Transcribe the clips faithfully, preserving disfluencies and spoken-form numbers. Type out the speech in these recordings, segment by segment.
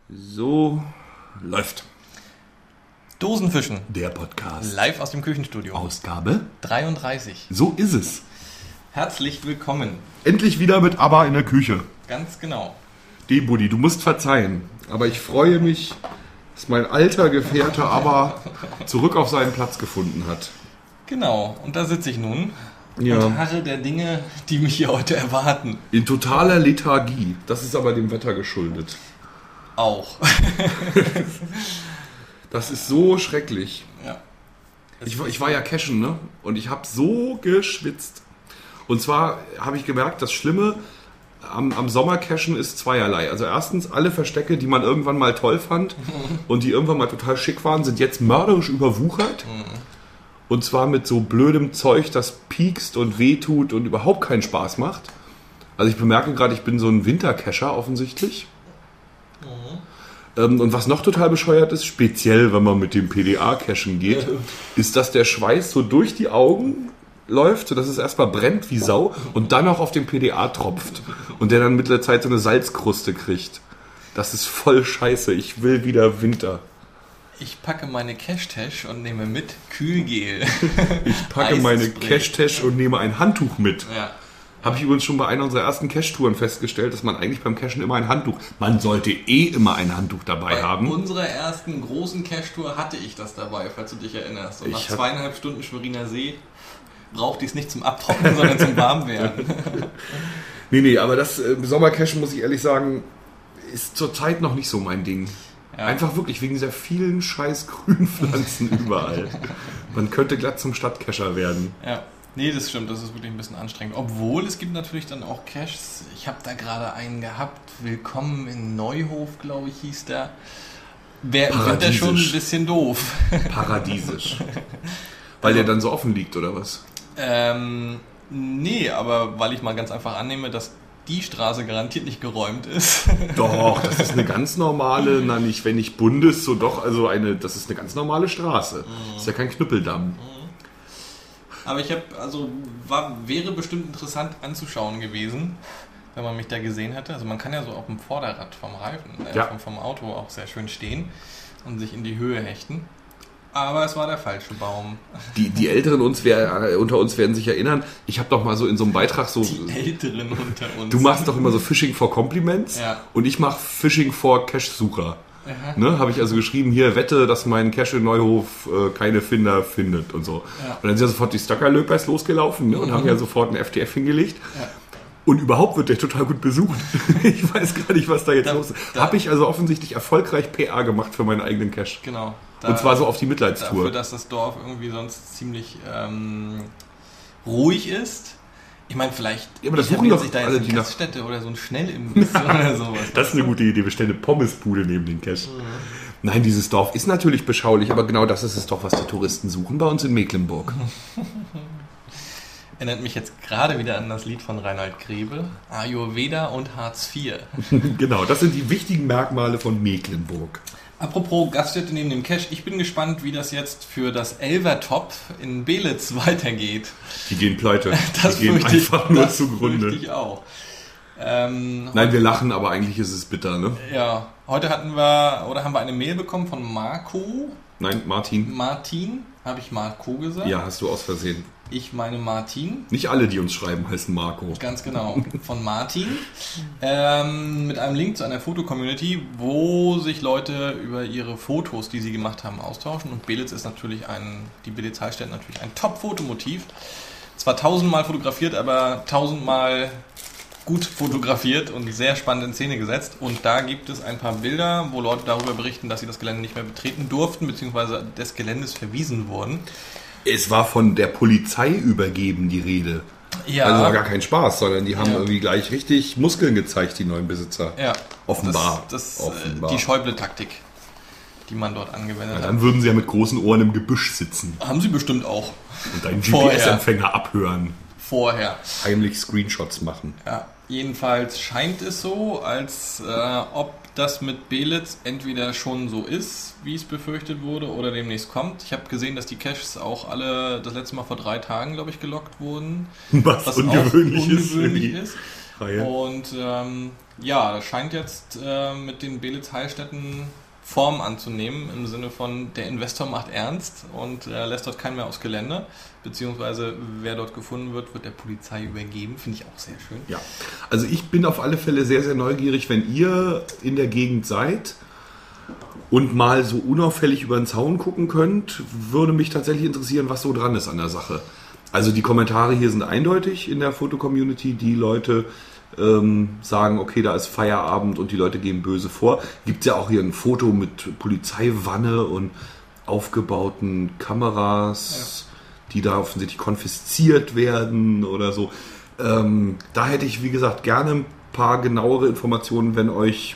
So läuft. Dosenfischen. Der Podcast. Live aus dem Küchenstudio. Ausgabe dreiunddreißig. So ist es. Herzlich willkommen. Endlich wieder mit ABBA in der Küche. Ganz genau. D-Buddy, du musst verzeihen, aber ich freue mich, dass mein alter Gefährte ABBA zurück auf seinen Platz gefunden hat. Genau, und da sitze ich nun Ja. und harre der Dinge, die mich hier heute erwarten. In totaler Lethargie. Das ist aber dem Wetter geschuldet. Auch. Das ist so schrecklich. Ja. Ich, war- ich war ja cashen, ne? Und ich habe so geschwitzt. Und zwar habe ich gemerkt, das Schlimme am, am Sommercashen ist zweierlei. Also erstens, alle Verstecke, die man irgendwann mal toll fand und die irgendwann mal total schick waren, sind jetzt mörderisch überwuchert. Und zwar mit so blödem Zeug, das piekst und wehtut und überhaupt keinen Spaß macht. Also ich bemerke gerade, ich bin so ein Wintercasher offensichtlich. Ähm, Und was noch total bescheuert ist, speziell wenn man mit dem P D A cashen geht, ist, dass der Schweiß so durch die Augen läuft, sodass es erstmal brennt wie Sau und dann auch auf den P D A tropft. Und der dann mit der Zeit so eine Salzkruste kriegt. Das ist voll scheiße. Ich will wieder Winter. Ich packe meine Cash-Tash und nehme mit Kühlgel. Ich packe meine Eisspray. Cash-Tash und nehme ein Handtuch mit. Ja. Habe ich übrigens schon bei einer unserer ersten Cash-Touren festgestellt, dass man eigentlich beim Cashen immer ein Handtuch, man sollte eh immer ein Handtuch dabei Bei haben. unserer ersten großen Cash-Tour hatte ich das dabei, falls du dich erinnerst. Und nach Ich hab- zweieinhalb Stunden Schweriner See brauchte ich es nicht zum Abtrocknen, sondern zum Warmwerden. Nee, nee, aber das äh, Sommercashen, muss ich ehrlich sagen, ist zurzeit noch nicht so mein Ding. Ja. Einfach wirklich wegen dieser vielen scheiß Grünpflanzen überall. Man könnte glatt zum Stadtcacher werden. Ja, nee, das stimmt, das ist wirklich ein bisschen anstrengend. Obwohl, es gibt natürlich dann auch Caches. Ich habe da gerade einen gehabt. Willkommen in Neuhof, glaube ich, hieß der. Wäre im Winter schon ein Paradiesisch. bisschen doof. Paradiesisch. Weil der dann so offen liegt, oder was? Ähm, nee, aber weil ich mal ganz einfach annehme, dass die Straße garantiert nicht geräumt ist. Doch, das ist eine ganz normale, na nicht, wenn nicht Bundes, so doch, also eine, das ist eine ganz normale Straße. Das ist ja kein Knüppeldamm. Aber ich habe, also war, wäre bestimmt interessant anzuschauen gewesen, wenn man mich da gesehen hätte. Also man kann ja so auf dem Vorderrad vom Reifen, äh, Ja. vom, vom Auto auch sehr schön stehen und sich in die Höhe hechten. Aber es war der falsche Baum. Die, die Älteren uns, wer, äh, unter uns werden sich erinnern, ich habe doch mal so in so einem Beitrag so... Die Älteren unter uns. Du machst doch immer so Fishing for Compliments Ja. und ich mache Fishing for Cash-Sucher. Aha. Ne, habe ich also geschrieben, hier wette, dass mein Cash in Neuhof äh, keine Finder findet und so. Ja. Und dann sind ja sofort die Stöckerlöpers losgelaufen, ne, und haben ja sofort einen F T F hingelegt. Ja. Und überhaupt wird der total gut besucht. Ich weiß gar nicht, was da jetzt Da- los ist. da- Habe ich also offensichtlich erfolgreich P R gemacht für meinen eigenen Cash. Genau. Da- Und zwar so auf die Dafür, Mitleidstour. dass das Dorf irgendwie sonst ziemlich ähm, ruhig ist. Ich meine, vielleicht Ja, aber das etabliert suchen doch sich da jetzt alle, eine die nach- Gaststätte oder so ein Schnellimbiss oder sowas. Das ist eine gute Idee. Wir stellen eine Pommesbude neben den Cash. Nein, dieses Dorf ist natürlich beschaulich, aber genau das ist es doch, was die Touristen suchen bei uns in Mecklenburg. Erinnert mich jetzt gerade wieder an das Lied von Reinhard Grebe, Ayurveda und Hartz vier. Genau, das sind die wichtigen Merkmale von Mecklenburg. Apropos Gaststätte neben dem Cash, ich bin gespannt, wie das jetzt für das Elvertop in Belitz weitergeht. Die gehen pleite. Das die gehen fürchte ich, einfach nur das zugrunde. fürchte ich auch. Ähm, Nein, wir lachen, aber eigentlich ist es bitter, ne? Ja, heute hatten wir, oder haben wir eine Mail bekommen von Marco. Nein, Martin. Martin, habe ich Marco gesagt? Ja, hast du aus Versehen. Ich meine Martin, Nicht alle, die uns schreiben, heißen Marco. ganz genau, von Martin, ähm, mit einem Link zu einer Foto-Community, wo sich Leute über ihre Fotos, die sie gemacht haben, austauschen. Und Belitz ist natürlich ein, die Belitz Hallstatt natürlich ein Top-Fotomotiv. Zwar tausendmal fotografiert, aber tausendmal gut fotografiert und sehr spannend in Szene gesetzt. Und da gibt es ein paar Bilder, wo Leute darüber berichten, dass sie das Gelände nicht mehr betreten durften, beziehungsweise des Geländes verwiesen wurden. Es war von der Polizei übergeben, die Rede. Ja. Also war gar kein Spaß, sondern die haben Ja. irgendwie gleich richtig Muskeln gezeigt, die neuen Besitzer. Ja, Offenbar. Das, das, Offenbar. Äh, die Schäuble-Taktik, die man dort angewendet Ja, hat. dann würden sie ja mit großen Ohren im Gebüsch sitzen Haben sie bestimmt auch und deinen G Vorher. P S-Empfänger abhören, vorher. heimlich Screenshots machen. Ja, jedenfalls scheint es so, als äh, ob das mit Belitz entweder schon so ist, wie es befürchtet wurde, oder demnächst kommt. Ich habe gesehen, dass die Caches auch alle das letzte Mal vor drei Tagen, glaube ich, gelockt wurden. Was, Was ungewöhnlich, auch ungewöhnlich ist. ist. Reihe. Und ähm, Ja, das scheint jetzt äh, mit den Beelitz-Heilstätten Form anzunehmen, im Sinne von, der Investor macht ernst und äh, lässt dort keinen mehr aufs Gelände, beziehungsweise wer dort gefunden wird, wird der Polizei übergeben. Finde ich auch sehr schön. Ja, also ich bin auf alle Fälle sehr, sehr neugierig, wenn ihr in der Gegend seid und mal so unauffällig über den Zaun gucken könnt, würde mich tatsächlich interessieren, was so dran ist an der Sache. Also die Kommentare hier sind eindeutig in der Foto-Community, die Leute ähm, sagen, okay, da ist Feierabend und die Leute gehen böse vor. Gibt es ja auch hier ein Foto mit Polizeiwanne und aufgebauten Kameras, ja, die da offensichtlich konfisziert werden oder so. Ähm, da hätte ich, wie gesagt, gerne ein paar genauere Informationen, wenn euch,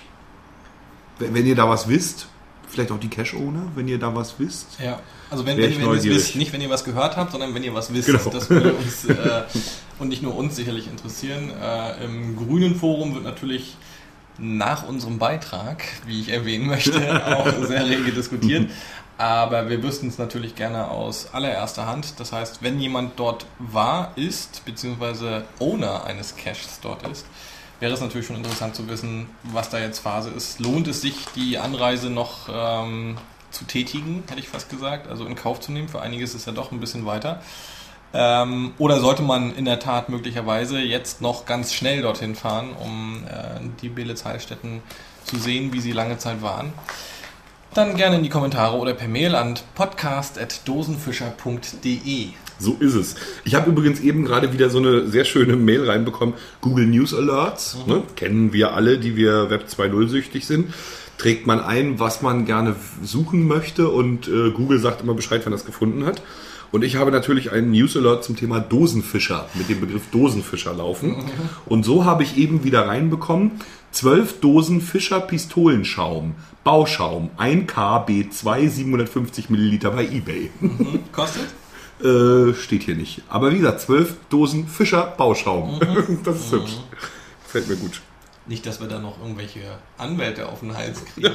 wenn ihr da was wisst. Vielleicht auch die Cache-Owner, wenn ihr da was wisst. Ja, also wenn, wenn, wenn ihr es wisst, nicht wenn ihr was gehört habt, sondern wenn ihr was wisst. Genau. Das würde uns äh, und nicht nur uns sicherlich interessieren. Äh, Im Grünen Forum wird natürlich nach unserem Beitrag, wie ich erwähnen möchte, auch sehr rege diskutiert. Aber wir wüssten es natürlich gerne aus allererster Hand. Das heißt, wenn jemand dort war, ist, beziehungsweise Owner eines Caches dort ist, wäre es natürlich schon interessant zu wissen, was da jetzt Phase ist. Lohnt es sich, die Anreise noch ähm, zu tätigen, hätte ich fast gesagt, also in Kauf zu nehmen? Für einige ist es ja doch ein bisschen weiter. Ähm, oder sollte man in der Tat möglicherweise jetzt noch ganz schnell dorthin fahren, um äh, die Beelitz-Heilstätten zu sehen, wie sie lange Zeit waren? Dann gerne in die Kommentare oder per Mail an podcast at dosenfischer punkt de. So ist es. Ich habe übrigens eben gerade wieder so eine sehr schöne Mail reinbekommen. Google News Alerts, mhm. ne, kennen wir alle, die wir Web zwei Punkt null süchtig sind. Trägt man ein, was man gerne suchen möchte und äh, Google sagt immer Bescheid, wenn er es gefunden hat. Und ich habe natürlich einen News Alert zum Thema Dosenfischer mit dem Begriff Dosenfischer laufen. Mhm. Und so habe ich eben wieder reinbekommen, zwölf Dosen Fischer Pistolenschaum, Bauschaum, ein K B zwei, siebenhundertfünfzig Milliliter bei eBay. Mhm. Kostet? Äh, steht hier nicht. Aber wie gesagt, zwölf Dosen Fischer Bauschaum. Mhm. Das ist mhm. hübsch. Gefällt mir gut. Nicht, dass wir da noch irgendwelche Anwälte auf den Hals kriegen.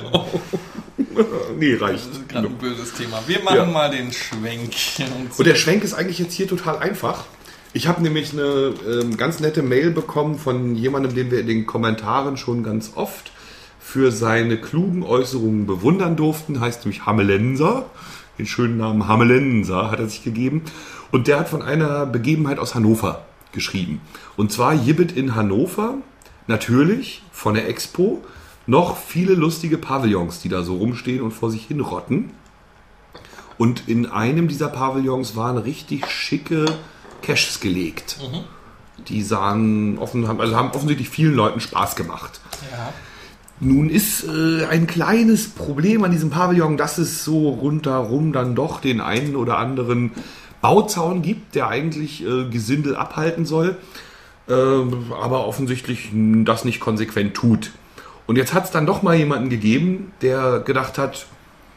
Nee, reicht. Das ist gerade ein böses Thema. Wir machen ja. mal den Schwenk. Und der Schwenk ist eigentlich jetzt hier total einfach. Ich habe nämlich eine ähm, ganz nette Mail bekommen von jemandem, den wir in den Kommentaren schon ganz oft für seine klugen Äußerungen bewundern durften. Heißt nämlich Hamelenser. Den schönen Namen Hamelenser hat er sich gegeben. Und der hat von einer Begebenheit aus Hannover geschrieben. Und zwar Jibbit in Hannover. Natürlich von der Expo. Noch viele lustige Pavillons, die da so rumstehen und vor sich hin rotten. Und in einem dieser Pavillons waren richtig schicke Caches gelegt. Mhm. Die sahen offen, also haben offensichtlich vielen Leuten Spaß gemacht. Ja. Nun ist äh, ein kleines Problem an diesem Pavillon, dass es so rundherum dann doch den einen oder anderen Bauzaun gibt, der eigentlich äh, Gesindel abhalten soll, äh, aber offensichtlich das nicht konsequent tut. Und jetzt hat es dann doch mal jemanden gegeben, der gedacht hat,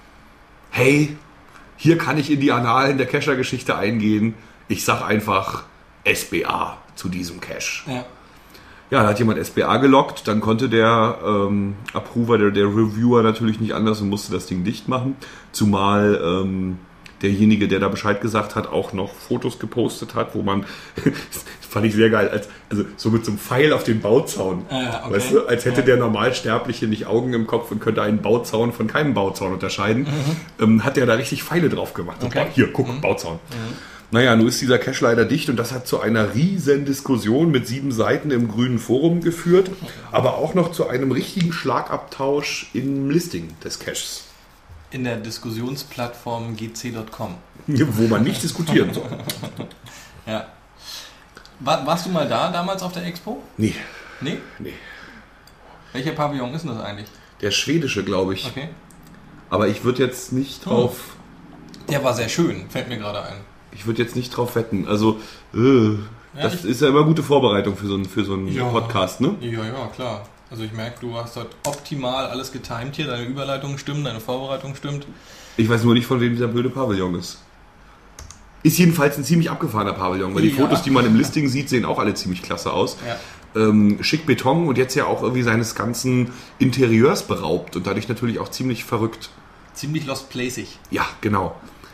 hey, hier kann ich in die Annalen der Cacher-Geschichte eingehen. Ich sag einfach S B A zu diesem Cache. Ja. Ja, da hat jemand S B A gelockt, dann konnte der ähm, Approver, der, der Reviewer natürlich nicht anders und musste das Ding dicht machen. Zumal ähm, derjenige, der da Bescheid gesagt hat, auch noch Fotos gepostet hat, wo man, das fand ich sehr geil, als, also so mit so einem Pfeil auf den Bauzaun. Ah, okay. Weißt du, als hätte ja. der Normalsterbliche nicht Augen im Kopf und könnte einen Bauzaun von keinem Bauzaun unterscheiden. Mhm. Ähm, hat der da richtig Pfeile drauf gemacht. Okay. Und, hier, guck, mhm. Bauzaun. Mhm. Naja, nun ist dieser Cache leider dicht und das hat zu einer riesen Diskussion mit sieben Seiten im Grünen Forum geführt, aber auch noch zu einem richtigen Schlagabtausch im Listing des Caches. In der Diskussionsplattform g c punkt com. Wo man nicht diskutieren soll. Ja. War, warst du mal da damals auf der Expo? Nee. Nee? Nee. Welcher Pavillon ist denn das eigentlich? Der schwedische, glaube ich. Okay. Aber ich würde jetzt nicht drauf... Der war sehr schön, fällt mir gerade ein. Ich würde jetzt nicht drauf wetten. Also, äh, ja, das ist ja immer gute Vorbereitung für so einen, für so einen ja. Podcast, ne? Ja, ja, klar. Also ich merke, du hast halt optimal alles getimt hier. Deine Überleitung stimmt, deine Vorbereitung stimmt. Ich weiß nur nicht, von wem dieser blöde Pavillon ist. Ist jedenfalls ein ziemlich abgefahrener Pavillon, weil die ja. Fotos, die man im Listing sieht, sehen auch alle ziemlich klasse aus. Ja. Ähm, schick Beton und jetzt ja auch irgendwie seines ganzen Interieurs beraubt und dadurch natürlich auch ziemlich verrückt. Ziemlich lost placig. Ja, genau.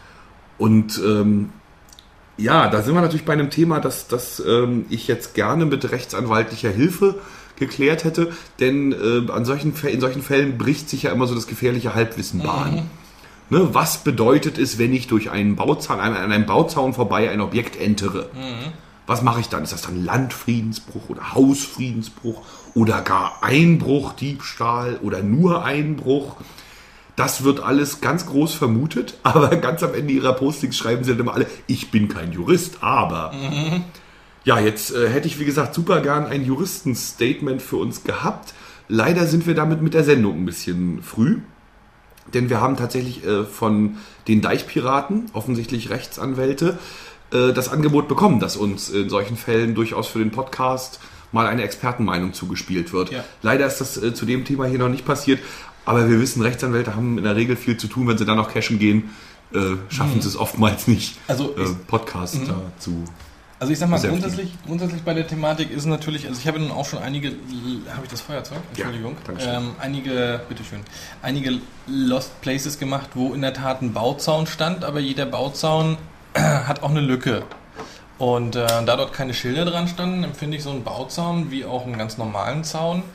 Und ähm, ja, da sind wir natürlich bei einem Thema, das, das ähm, ich jetzt gerne mit rechtsanwaltlicher Hilfe geklärt hätte, denn äh, an solchen, in solchen Fällen bricht sich ja immer so das gefährliche Halbwissen Bahn. Mhm. Ne, was bedeutet es, wenn ich durch einen Bauzaun, an einem Bauzaun vorbei ein Objekt entere? Mhm. Was mache ich dann? Ist das dann Landfriedensbruch oder Hausfriedensbruch oder gar Einbruch, Diebstahl oder nur Einbruch? Das wird alles ganz groß vermutet, aber ganz am Ende ihrer Postings schreiben sie dann immer alle, ich bin kein Jurist, aber... Mhm. Ja, jetzt äh, hätte ich, wie gesagt, super gern ein Juristenstatement für uns gehabt. Leider sind wir damit mit der Sendung ein bisschen früh, denn wir haben tatsächlich äh, von den Deichpiraten, offensichtlich Rechtsanwälte, das Angebot bekommen, dass uns in solchen Fällen durchaus für den Podcast mal eine Expertenmeinung zugespielt wird. Ja. Leider ist das äh, zu dem Thema hier noch nicht passiert, aber wir wissen, Rechtsanwälte haben in der Regel viel zu tun, wenn sie dann noch cashen gehen, äh, schaffen mhm. sie es oftmals nicht, also äh, Podcasts mhm. dazu. Also ich sag mal, grundsätzlich, grundsätzlich bei der Thematik ist natürlich, also ich habe nun auch schon einige, habe ich das Feuerzeug? Entschuldigung. Ja, ähm, einige, bitteschön, einige Lost Places gemacht, wo in der Tat ein Bauzaun stand, aber jeder Bauzaun hat auch eine Lücke. Und äh, da dort keine Schilder dran standen, empfinde ich so einen Bauzaun wie auch einen ganz normalen Zaun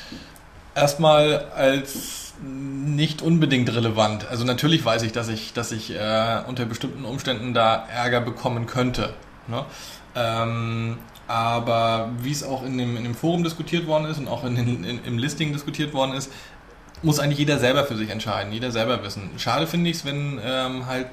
erstmal als nicht unbedingt relevant. Also natürlich weiß ich, dass ich, dass ich äh, unter bestimmten Umständen da Ärger bekommen könnte. Ne? Ähm, aber wie es auch in dem, in dem Forum diskutiert worden ist und auch in den, in, im Listing diskutiert worden ist, muss eigentlich jeder selber für sich entscheiden, jeder selber wissen. Schade finde ich es, wenn ähm, halt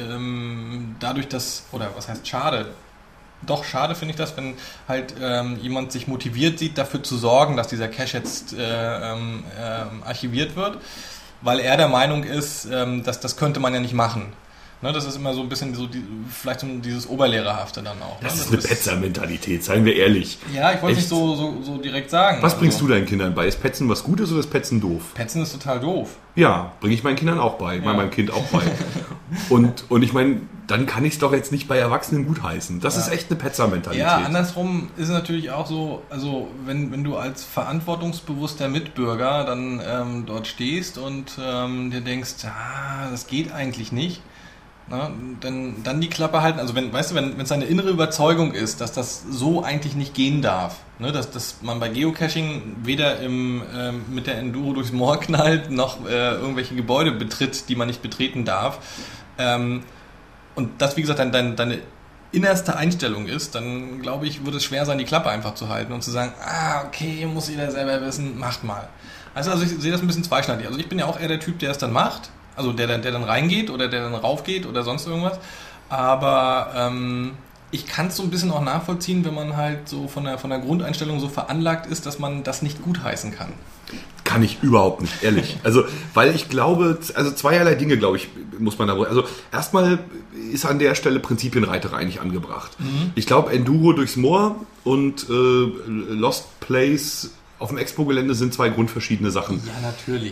ähm, dadurch, dass, oder was heißt schade? Doch, schade finde ich das, wenn halt ähm, jemand sich motiviert sieht, dafür zu sorgen, dass dieser Cache jetzt äh, ähm, äh, archiviert wird, weil er der Meinung ist, ähm, dass das könnte man ja nicht machen. Ne, das ist immer so ein bisschen so die, vielleicht so dieses Oberlehrerhafte dann auch. Das ne? ist das eine Petzer-Mentalität, seien wir ehrlich. Ja, ich wollte es nicht so, so, so direkt sagen. Was bringst also, du deinen Kindern bei? Ist Petzen was Gutes oder ist Petzen doof? Petzen ist total doof. Ja, bringe ich meinen Kindern auch bei, ja. meinem Kind auch bei. und, und ich meine, dann kann ich es doch jetzt nicht bei Erwachsenen gutheißen. Das ja. ist echt eine Petzer-Mentalität. Ja, andersrum ist es natürlich auch so, also wenn, wenn du als verantwortungsbewusster Mitbürger dann ähm, dort stehst und ähm, dir denkst, ah, das geht eigentlich nicht, na, dann, dann die Klappe halten, also wenn, weißt du, wenn es eine innere Überzeugung ist, dass das so eigentlich nicht gehen darf, ne, dass, dass man bei Geocaching weder im, ähm, mit der Enduro durchs Moor knallt, noch äh, irgendwelche Gebäude betritt, die man nicht betreten darf, ähm, und das, wie gesagt, dein, dein, deine innerste Einstellung ist, dann glaube ich, wird es schwer sein, die Klappe einfach zu halten und zu sagen, ah, okay, muss jeder selber wissen, macht mal. Also, also ich sehe das ein bisschen zweischneidig. Also ich bin ja auch eher der Typ, der es dann macht, also der, der dann reingeht oder der dann raufgeht oder sonst irgendwas. Aber ähm, ich kann es so ein bisschen auch nachvollziehen, wenn man halt so von der, von der Grundeinstellung so veranlagt ist, dass man das nicht gutheißen kann. Kann ich überhaupt nicht, ehrlich. Also, weil ich glaube, also zweierlei Dinge, glaube ich, muss man da... Also erstmal ist an der Stelle Prinzipienreiterei nicht angebracht. Mhm. Ich glaube, Enduro durchs Moor und äh, Lost Place auf dem Expo-Gelände sind zwei grundverschiedene Sachen. Ja, natürlich.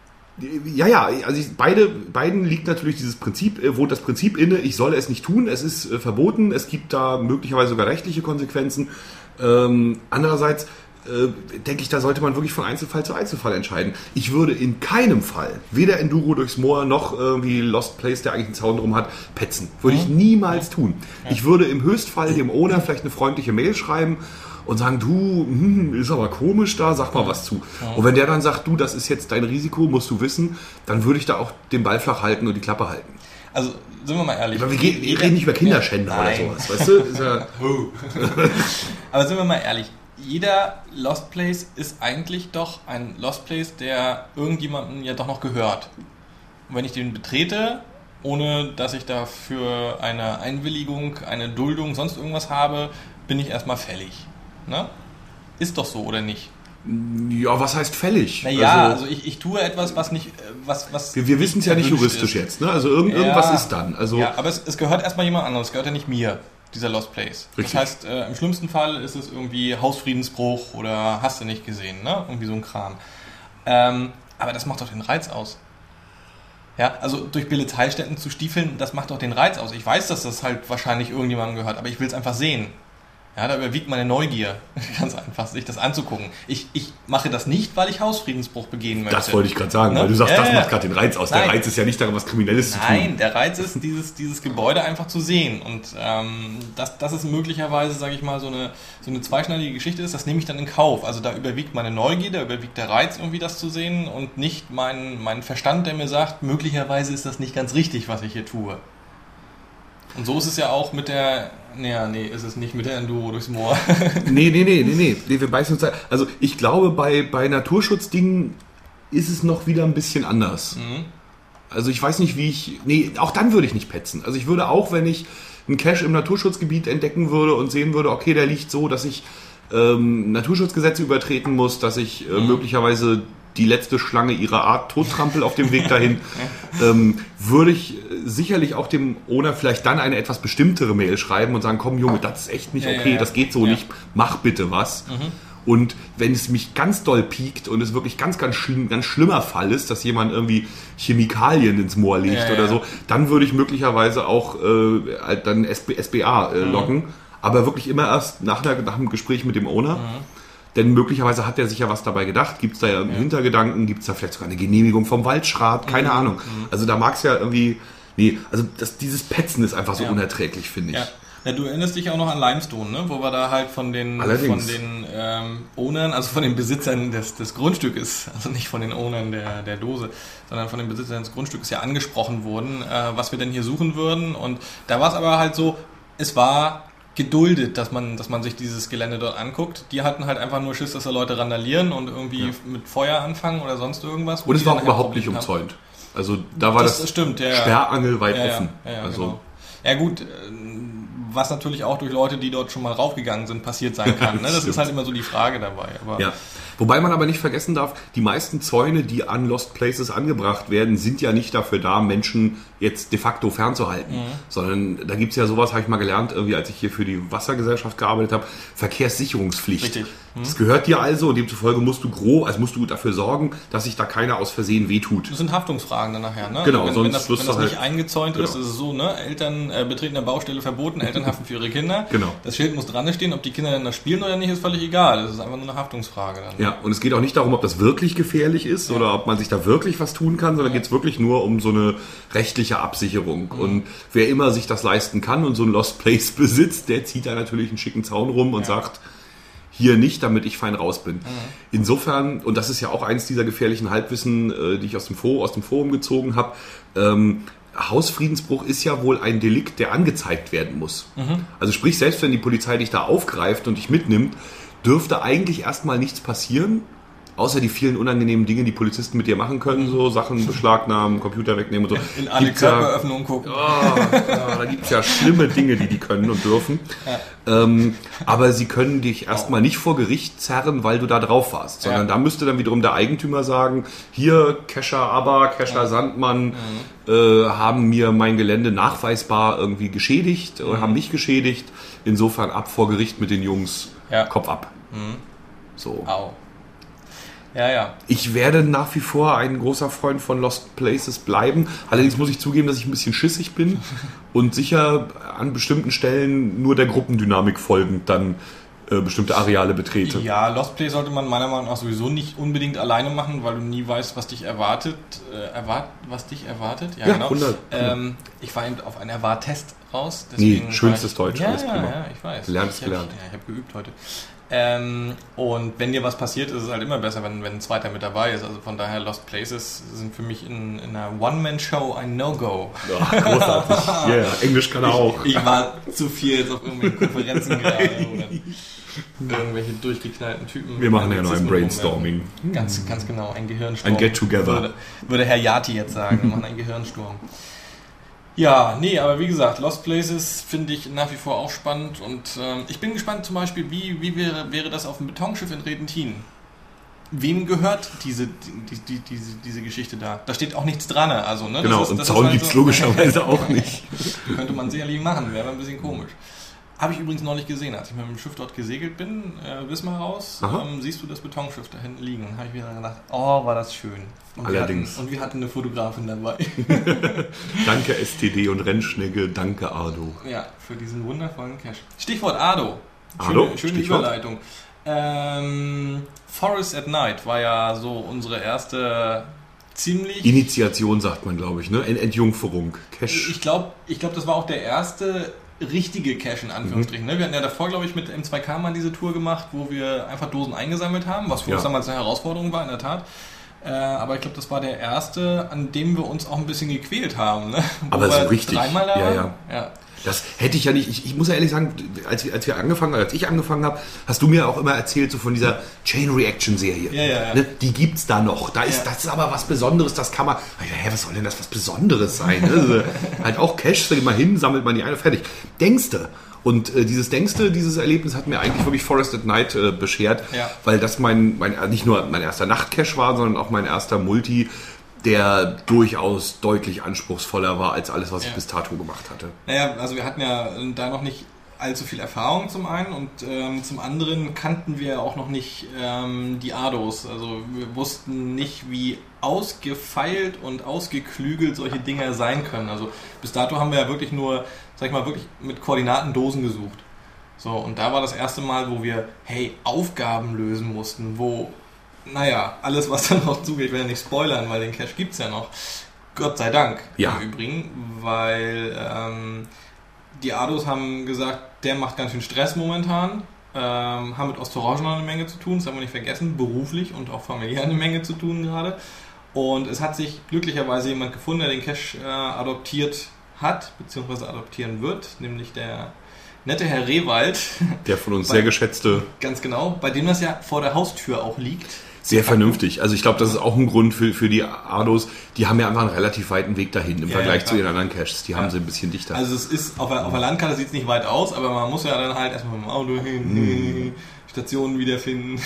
Ja, ja, also ich, beide, beiden liegt natürlich dieses Prinzip, äh, wohnt das Prinzip inne, ich soll es nicht tun, es ist äh, verboten, es gibt da möglicherweise sogar rechtliche Konsequenzen. Ähm, andererseits äh, denke ich, da sollte man wirklich von Einzelfall zu Einzelfall entscheiden. Ich würde in keinem Fall, weder Enduro durchs Moor noch irgendwie Lost Place, der eigentlich einen Zaun drum hat, petzen. Würde ich niemals tun. Ich würde im Höchstfall dem Owner vielleicht eine freundliche Mail schreiben und sagen, du, hm, ist aber komisch da, sag mal was zu. Ja. Und wenn der dann sagt, du, das ist jetzt dein Risiko, musst du wissen, dann würde ich da auch den Ball flach halten und die Klappe halten. Also, sind wir mal ehrlich. Aber wir, gehen, wir reden nicht über Kinderschänder oder sowas, weißt du? Ist ja aber sind wir mal ehrlich, jeder Lost Place ist eigentlich doch ein Lost Place, der irgendjemandem ja doch noch gehört. Und wenn ich den betrete, ohne dass ich dafür eine Einwilligung, eine Duldung, sonst irgendwas habe, bin ich erstmal fällig. Ne? Ist doch so, oder nicht? Ja, was heißt fällig? Naja, also, also ich, ich tue etwas, was nicht... Was, was wir wir wissen es ja nicht juristisch ist. Jetzt, ne? Also irgend, ja, irgendwas ist dann. Also ja, aber es, es gehört erstmal jemand anderes, es gehört ja nicht mir, dieser Lost Place. Richtig. Das heißt, äh, im schlimmsten Fall ist es irgendwie Hausfriedensbruch oder hast du nicht gesehen, ne? Irgendwie so ein Kram. Ähm, aber das macht doch den Reiz aus. Ja, also durch Billitzheilstätten zu stiefeln, das macht doch den Reiz aus. Ich weiß, dass das halt wahrscheinlich irgendjemandem gehört, aber ich will es einfach sehen. Ja, da überwiegt meine Neugier, ganz einfach, sich das anzugucken. Ich, ich mache das nicht, weil ich Hausfriedensbruch begehen möchte. Das wollte ich gerade sagen, ne? Weil du sagst, ja, das ja. macht gerade den Reiz aus. Nein. Der Reiz ist ja nicht daran, was Kriminelles Nein, zu tun. Nein, der Reiz ist, dieses, dieses Gebäude einfach zu sehen. Und ähm, das, das ist möglicherweise, sage ich mal, so eine, so eine zweischneidige Geschichte ist, das nehme ich dann in Kauf. Also da überwiegt meine Neugier, da überwiegt der Reiz, irgendwie das zu sehen und nicht mein, mein Verstand, der mir sagt, möglicherweise ist das nicht ganz richtig, was ich hier tue. Und so ist es ja auch mit der... Naja, nee, ist es nicht mit der Enduro durchs Moor. nee, nee, nee, nee, nee, nee, wir beißen uns da. Also ich glaube, bei, bei Naturschutzdingen ist es noch wieder ein bisschen anders. Mhm. Also ich weiß nicht, wie ich... Nee, auch dann würde ich nicht petzen. Also ich würde auch, wenn ich einen Cache im Naturschutzgebiet entdecken würde und sehen würde, okay, der liegt so, dass ich ähm, Naturschutzgesetze übertreten muss, dass ich äh, mhm. möglicherweise... die letzte Schlange ihrer Art tottrampel auf dem Weg dahin, ähm, würde ich sicherlich auch dem Owner vielleicht dann eine etwas bestimmtere Mail schreiben und sagen, komm Junge, das ist echt nicht okay, ja, ja. das geht so ja. nicht, mach bitte was. Mhm. Und wenn es mich ganz doll piekt und es wirklich ganz, ganz, schlimm, ganz schlimmer Fall ist, dass jemand irgendwie Chemikalien ins Moor legt ja, oder ja. so, dann würde ich möglicherweise auch äh, dann S B A äh, loggen, mhm. aber wirklich immer erst nach, der, nach dem Gespräch mit dem Owner. Mhm. Denn möglicherweise hat er sich ja was dabei gedacht. Gibt es da ja einen ja. Hintergedanken? Gibt es da vielleicht sogar eine Genehmigung vom Waldschrat? Keine mhm. Ahnung. Mhm. Also da mag es ja irgendwie... Nee, also das, dieses Petzen ist einfach so ja. unerträglich, finde ich. Ja. Ja, du erinnerst dich auch noch an Limestone, ne? Wo wir da halt von den, von den ähm, Ownern, also von den Besitzern des, des Grundstückes, also nicht von den Ownern der, der Dose, sondern von den Besitzern des Grundstückes ja angesprochen wurden, äh, was wir denn hier suchen würden. Und da war es aber halt so, es war... geduldet, dass man, dass man sich dieses Gelände dort anguckt. Die hatten halt einfach nur Schiss, dass da Leute randalieren und irgendwie ja. mit Feuer anfangen oder sonst irgendwas. Und es war auch überhaupt nicht umzäunt. Also da war das, das stimmt, ja, sperrangelweit ja, offen. Ja, ja, also. genau. Ja gut, was natürlich auch durch Leute, die dort schon mal raufgegangen sind, passiert sein kann. Ne? Das stimmt. Ist halt immer so die Frage dabei. Aber ja. Wobei man aber nicht vergessen darf, die meisten Zäune, die an Lost Places angebracht werden, sind ja nicht dafür da, Menschen jetzt de facto fernzuhalten. Mhm. Sondern da gibt es ja sowas, habe ich mal gelernt, irgendwie als ich hier für die Wassergesellschaft gearbeitet habe, Verkehrssicherungspflicht. Richtig. Mhm. Das gehört dir also und demzufolge musst du grob, also musst du dafür sorgen, dass sich da keiner aus Versehen wehtut. Das sind Haftungsfragen dann nachher, ne? Genau, wenn, sonst wenn das, wenn das halt, nicht eingezäunt genau. ist, ist es so, ne? Eltern äh, betreten eine Baustelle verboten, Eltern haften für ihre Kinder. Genau. Das Schild muss dran stehen, ob die Kinder dann da spielen oder nicht, ist völlig egal. Das ist einfach nur eine Haftungsfrage dann. Ja, und es geht auch nicht darum, ob das wirklich gefährlich ist ja. oder ob man sich da wirklich was tun kann, sondern ja. geht es wirklich nur um so eine rechtliche Absicherung. Mhm. Und wer immer sich das leisten kann und so ein Lost Place besitzt, der zieht da natürlich einen schicken Zaun rum und ja. sagt, hier nicht, damit ich fein raus bin. Mhm. Insofern, und das ist ja auch eins dieser gefährlichen Halbwissen, äh, die ich aus dem, Forum, aus dem Forum gezogen habe, ähm, Hausfriedensbruch ist ja wohl ein Delikt, der angezeigt werden muss. Mhm. Also sprich, selbst wenn die Polizei dich da aufgreift und dich mitnimmt, dürfte eigentlich erstmal nichts passieren, außer die vielen unangenehmen Dinge, die Polizisten mit dir machen können, so Sachen beschlagnahmen, Computer wegnehmen und so. In alle Körperöffnungen ja, gucken. Oh, ja, da gibt es ja schlimme Dinge, die die können und dürfen. Ja. Ähm, aber sie können dich erstmal nicht vor Gericht zerren, weil du da drauf warst, sondern ja. da müsste dann wiederum der Eigentümer sagen, hier, Kescher Aber, Kescher ja. Sandmann, mhm. äh, haben mir mein Gelände nachweisbar irgendwie geschädigt oder mhm. haben mich geschädigt. Insofern ab vor Gericht mit den Jungs, ja. Kopf ab. Mhm. So. Au. Ja, ja. Ich werde nach wie vor ein großer Freund von Lost Places bleiben. Allerdings muss ich zugeben, dass ich ein bisschen schissig bin und sicher an bestimmten Stellen nur der Gruppendynamik folgend dann äh, bestimmte Areale betrete. Ja, Lost Place sollte man meiner Meinung nach sowieso nicht unbedingt alleine machen, weil du nie weißt, was dich erwartet. Äh, erwart, was dich erwartet? Ja, ja genau. hundert Ähm, ich war eben auf einen Erwart-Test raus. Nee, schönstes ich, Deutsch, ja, alles prima. Ja, ich weiß. Gelernt ist ich hab, gelernt. Ja, ich habe geübt heute. Ähm, und wenn dir was passiert, ist es halt immer besser, wenn, wenn ein zweiter mit dabei ist. Also von daher, Lost Places sind für mich in, in einer One-Man-Show ein No-Go. Ja, großartig. Yeah, Englisch kann er auch. Ich, ich war zu viel jetzt auf irgendwelchen Konferenzen gerade oder irgendwelche durchgeknallten Typen. Wir machen ja noch ein Brainstorming. Ganz, ganz genau, ein Gehirnsturm. Ein Get-Together. Würde, würde Herr Yati jetzt sagen, wir machen einen Gehirnsturm. Ja, nee, aber wie gesagt, Lost Places finde ich nach wie vor auch spannend und ähm, ich bin gespannt zum Beispiel, wie, wie wäre, wäre das auf dem Betonschiff in Redentin? Wem gehört diese, die, die, diese, diese Geschichte da? Da steht auch nichts dran, also, ne? Genau, das ist, und das Zaun gibt es so, logischerweise auch nicht. Könnte man sicherlich machen, wäre ein bisschen komisch. Habe ich übrigens noch nicht gesehen, als ich mit dem Schiff dort gesegelt bin, äh, Wismar raus, ähm, siehst du das Betonschiff da hinten liegen. Habe ich wieder gedacht, oh, war das schön. Und Allerdings. Wir hatten, und wir hatten eine Fotografin dabei. Danke S T D und Rennschnecke, danke Ado. Ja, für diesen wundervollen Cache. Stichwort Ado. Hallo, schöne, schöne Überleitung. Ähm, Forest at Night war ja so unsere erste ziemlich... Initiation sagt man, glaube ich, ne? Ent- Entjungferung. Cache. Ich glaube, ich glaub, das war auch der erste richtige Cache in Anführungsstrichen. Mhm. Ne? Wir hatten ja davor, glaube ich, mit M zwei K mal diese Tour gemacht, wo wir einfach Dosen eingesammelt haben, was für ja. uns damals eine Herausforderung war, in der Tat. Äh, aber ich glaube, das war der erste, an dem wir uns auch ein bisschen gequält haben. Ne? Aber so richtig. Dreimal da ja, waren. ja. ja. Das hätte ich ja nicht, ich, ich muss ja ehrlich sagen, als wir, als wir angefangen, als ich angefangen habe, hast du mir auch immer erzählt, so von dieser Chain Reaction Serie. Ja, ja, ja. Ne, die gibt's da noch. Da ist, ja. das ist aber was Besonderes, das kann man, hä, was soll denn das was Besonderes sein? Ne? Also, halt auch Cash, da geht man hin, sammelt man die eine, fertig. Denkste. Und äh, dieses Denkste, dieses Erlebnis hat mir eigentlich wirklich Forest at Night äh, beschert, ja. weil das mein, mein, nicht nur mein erster Nachtcache war, sondern auch mein erster Multi, der durchaus deutlich anspruchsvoller war als alles, was ja. ich bis dato gemacht hatte. Naja, also wir hatten ja da noch nicht allzu viel Erfahrung zum einen und ähm, zum anderen kannten wir auch noch nicht ähm, die A D Os. Also wir wussten nicht, wie ausgefeilt und ausgeklügelt solche Dinger sein können. Also bis dato haben wir ja wirklich nur, sag ich mal, wirklich mit Koordinatendosen gesucht. So, und da war das erste Mal, wo wir, hey, Aufgaben lösen mussten, wo... Naja, alles, was dann noch zugeht, ich will ja nicht spoilern, weil den Cache gibt es ja noch. Gott sei Dank ja. im Übrigen, weil ähm, die A D Os haben gesagt, der macht ganz schön Stress momentan, ähm, haben mit Ostorange noch eine Menge zu tun, das haben wir nicht vergessen, beruflich und auch familiär eine Menge zu tun gerade. Und es hat sich glücklicherweise jemand gefunden, der den Cache äh, adoptiert hat, beziehungsweise adoptieren wird, nämlich der nette Herr Rehwald. Der von uns bei, sehr geschätzte. Ganz genau, bei dem das ja vor der Haustür auch liegt. Sehr vernünftig. Also ich glaube, das ist auch ein Grund für, für die A D Os. Die haben ja einfach einen relativ weiten Weg dahin im ja, Vergleich ja, zu den anderen Caches. Die ja. haben sie ein bisschen dichter. Also es ist, auf der, auf der Landkarte sieht es nicht weit aus, aber man muss ja dann halt erstmal mit dem Auto hin, mm. Stationen wiederfinden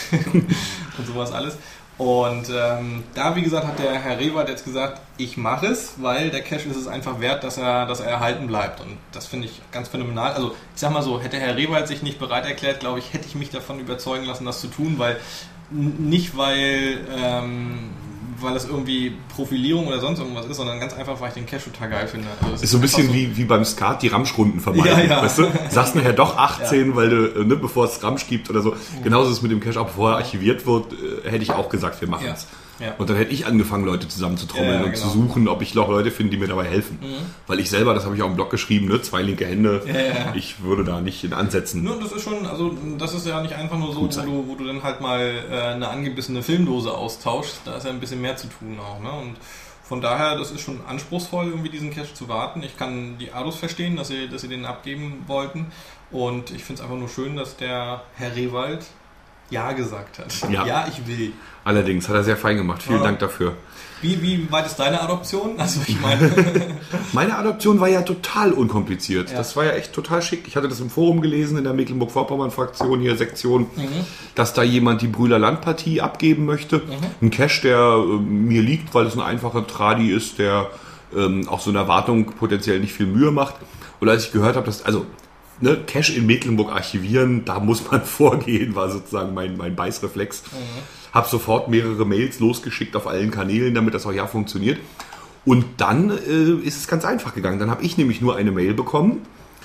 und sowas alles. Und ähm, da, wie gesagt, hat der Herr Rehwald jetzt gesagt, ich mache es, weil der Cache ist es einfach wert, dass er, dass er erhalten bleibt. Und das finde ich ganz phänomenal. Also ich sag mal so, hätte Herr Rehwald sich nicht bereit erklärt, glaube ich, hätte ich mich davon überzeugen lassen, das zu tun, weil nicht weil, ähm, weil es irgendwie Profilierung oder sonst irgendwas ist, sondern ganz einfach, weil ich den Cache total geil finde. Also ist so ein bisschen so wie, wie beim Skat die Ramschrunden vermeiden. Ja, ja. Weißt du? Sagst nachher doch achtzehn, ja. weil du, ne, bevor es Ramsch gibt oder so. Mhm. Genauso ist es mit dem Cache, auch bevor er archiviert wird, äh, hätte ich auch gesagt, wir machen es. Ja. Ja. Und dann hätte ich angefangen, Leute zusammenzutrommeln ja, ja, und genau. zu suchen, ob ich noch Leute finde, die mir dabei helfen. Mhm. Weil ich selber, das habe ich auch im Blog geschrieben, ne, zwei linke Hände, ja, ja. ich würde da nicht in ansetzen. Nur das ist schon, also das ist ja nicht einfach nur so, wo du, wo du dann halt mal äh, eine angebissene Filmdose austauschst, da ist ja ein bisschen mehr zu tun auch. Ne? Und von daher, das ist schon anspruchsvoll, irgendwie diesen Cache zu warten. Ich kann die A D Os verstehen, dass sie, dass sie den abgeben wollten. Und ich finde es einfach nur schön, dass der Herr Rehwald Ja gesagt hat. Ja. ja, ich will. Allerdings, hat er sehr fein gemacht. Vielen ja. Dank dafür. Wie, wie weit ist deine Adoption? Also ich meine... Meine Adoption war ja total unkompliziert. Ja. Das war ja echt total schick. Ich hatte das im Forum gelesen, in der Mecklenburg-Vorpommern-Fraktion, hier Sektion, mhm. dass da jemand die Brühler Landpartie abgeben möchte. Mhm. Ein Cache, der äh, mir liegt, weil es ein einfacher Tradi ist, der ähm, auch so eine Erwartung potenziell nicht viel Mühe macht. Und als ich gehört habe, dass... also Ne, Cache in Mecklenburg archivieren, da muss man vorgehen, war sozusagen mein, mein Beißreflex. Mhm. Hab sofort mehrere Mails losgeschickt auf allen Kanälen, damit das auch ja funktioniert. Und dann äh, ist es ganz einfach gegangen. Dann habe ich nämlich nur eine Mail bekommen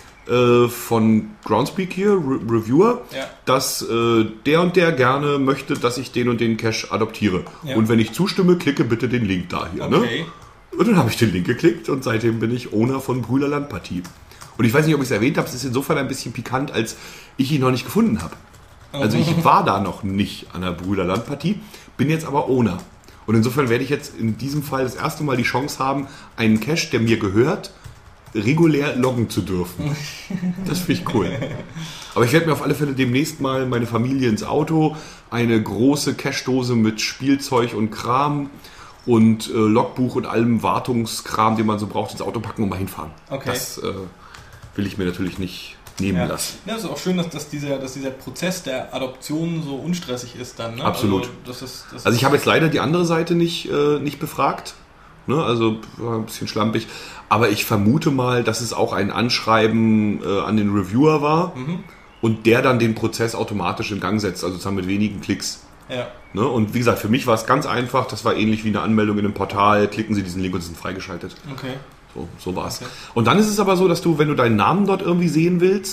äh, von Groundspeak hier, Re- Reviewer, ja. dass äh, der und der gerne möchte, dass ich den und den Cache adoptiere. Ja. Und wenn ich zustimme, klicke bitte den Link da hier. Okay. Ne? Und dann habe ich den Link geklickt und seitdem bin ich Owner von Brühler Landpartie. Und ich weiß nicht, ob ich es erwähnt habe, es ist insofern ein bisschen pikant, als ich ihn noch nicht gefunden habe. Also ich war da noch nicht an der Brühler Landpartie, bin jetzt aber Owner. Und insofern werde ich jetzt in diesem Fall das erste Mal die Chance haben, einen Cache, der mir gehört, regulär loggen zu dürfen. Das finde ich cool. Aber ich werde mir auf alle Fälle demnächst mal meine Familie ins Auto, eine große Cache-Dose mit Spielzeug und Kram und äh, Logbuch und allem Wartungskram, den man so braucht, ins Auto packen und mal hinfahren. Okay. Das äh, will ich mir natürlich nicht nehmen ja. lassen. Ja, es ist auch schön, dass, dass, dieser, dass dieser Prozess der Adoption so unstressig ist dann. Ne? Absolut. Also, das ist, das also ich habe jetzt leider die andere Seite nicht, äh, nicht befragt. Ne? Also war ein bisschen schlampig. Aber ich vermute mal, dass es auch ein Anschreiben äh, an den Reviewer war mhm. und der dann den Prozess automatisch in Gang setzt, also sozusagen mit wenigen Klicks. Ja. Ne? Und wie gesagt, für mich war es ganz einfach. Das war ähnlich wie eine Anmeldung in einem Portal. Klicken Sie diesen Link und Sie sind freigeschaltet. Okay. So, so war es. Okay. Und dann ist es aber so, dass du, wenn du deinen Namen dort irgendwie sehen willst,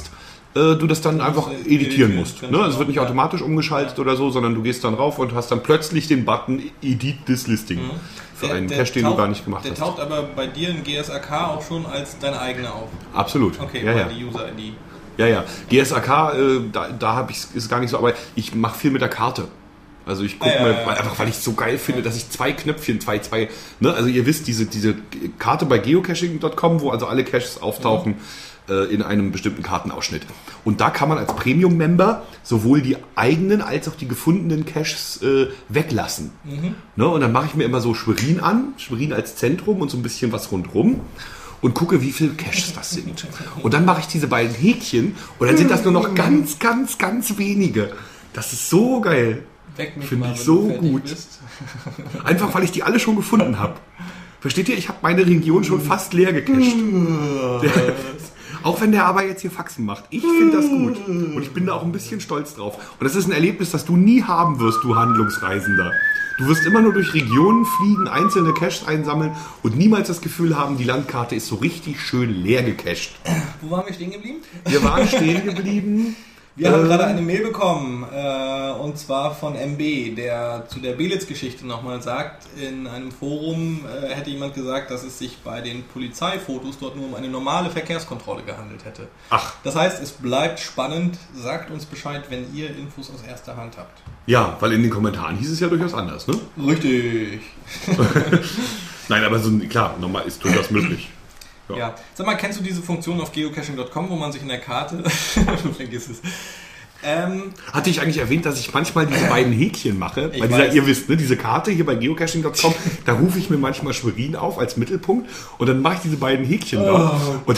äh, du das dann Du einfach musst editieren editieren, musst. ganz Ne? genau, Es wird nicht ja. automatisch umgeschaltet Ja. oder so, sondern du gehst dann rauf und hast dann plötzlich den Button Edit this Listing Mhm. für Der- einen der Cache, den taucht- du gar nicht gemacht Der hast. taucht aber bei dir in G S A K auch schon als dein eigener auf. Absolut. Okay, ja, bei ja. die User-I D. Ja, ja. G S A K, äh, da, da habe ich ist gar nicht so, aber ich mache viel mit der Karte. Also ich gucke Ah, ja, mir, ja, ja. weil, einfach weil ich es so geil finde, dass ich zwei Knöpfchen, zwei, zwei, ne, also ihr wisst, diese, diese Karte bei geocaching Punkt com, wo also alle Caches auftauchen, mhm. äh, in einem bestimmten Kartenausschnitt. Und da kann man als Premium-Member sowohl die eigenen als auch die gefundenen Caches äh, weglassen. Mhm. Ne, und dann mache ich mir immer so Schwerin an, Schwerin als Zentrum und so ein bisschen was rundrum. Und gucke, wie viele Caches das sind. Und dann mache ich diese beiden Häkchen und dann sind das nur noch ganz, ganz, ganz wenige. Das ist so geil. Weck mich Finde mal, ich wenn so du fertig gut. bist. Einfach, weil ich die alle schon gefunden habe. Versteht ihr? Ich habe meine Region schon fast leer gecached. Der, auch wenn der aber jetzt hier Faxen macht. Ich finde das gut. Und ich bin da auch ein bisschen stolz drauf. Und das ist ein Erlebnis, das du nie haben wirst, du Handlungsreisender. Du wirst immer nur durch Regionen fliegen, einzelne Caches einsammeln und niemals das Gefühl haben, die Landkarte ist so richtig schön leer gecached. Wo waren wir stehen geblieben? Wir waren stehen geblieben. Wir haben Ähm, gerade eine Mail bekommen, äh, und zwar von M B, der zu der Belitz-Geschichte nochmal sagt, in einem Forum äh, hätte jemand gesagt, dass es sich bei den Polizeifotos dort nur um eine normale Verkehrskontrolle gehandelt hätte. Ach. Das heißt, es bleibt spannend, sagt uns Bescheid, wenn ihr Infos aus erster Hand habt. Ja, weil in den Kommentaren hieß es ja durchaus anders, ne? Richtig. Nein, aber so klar, normal ist durchaus möglich. Ja. Ja. Sag mal, kennst du diese Funktion auf geocaching Punkt com, wo man sich in der Karte... du vergisst es. Ähm, Hatte ich eigentlich erwähnt, dass ich manchmal diese beiden Häkchen mache? Ich Bei dieser, weiß. ihr wisst, ne, diese Karte hier bei geocaching Punkt com, da rufe ich mir manchmal Schwerin auf als Mittelpunkt und dann mache ich diese beiden Häkchen da. Und,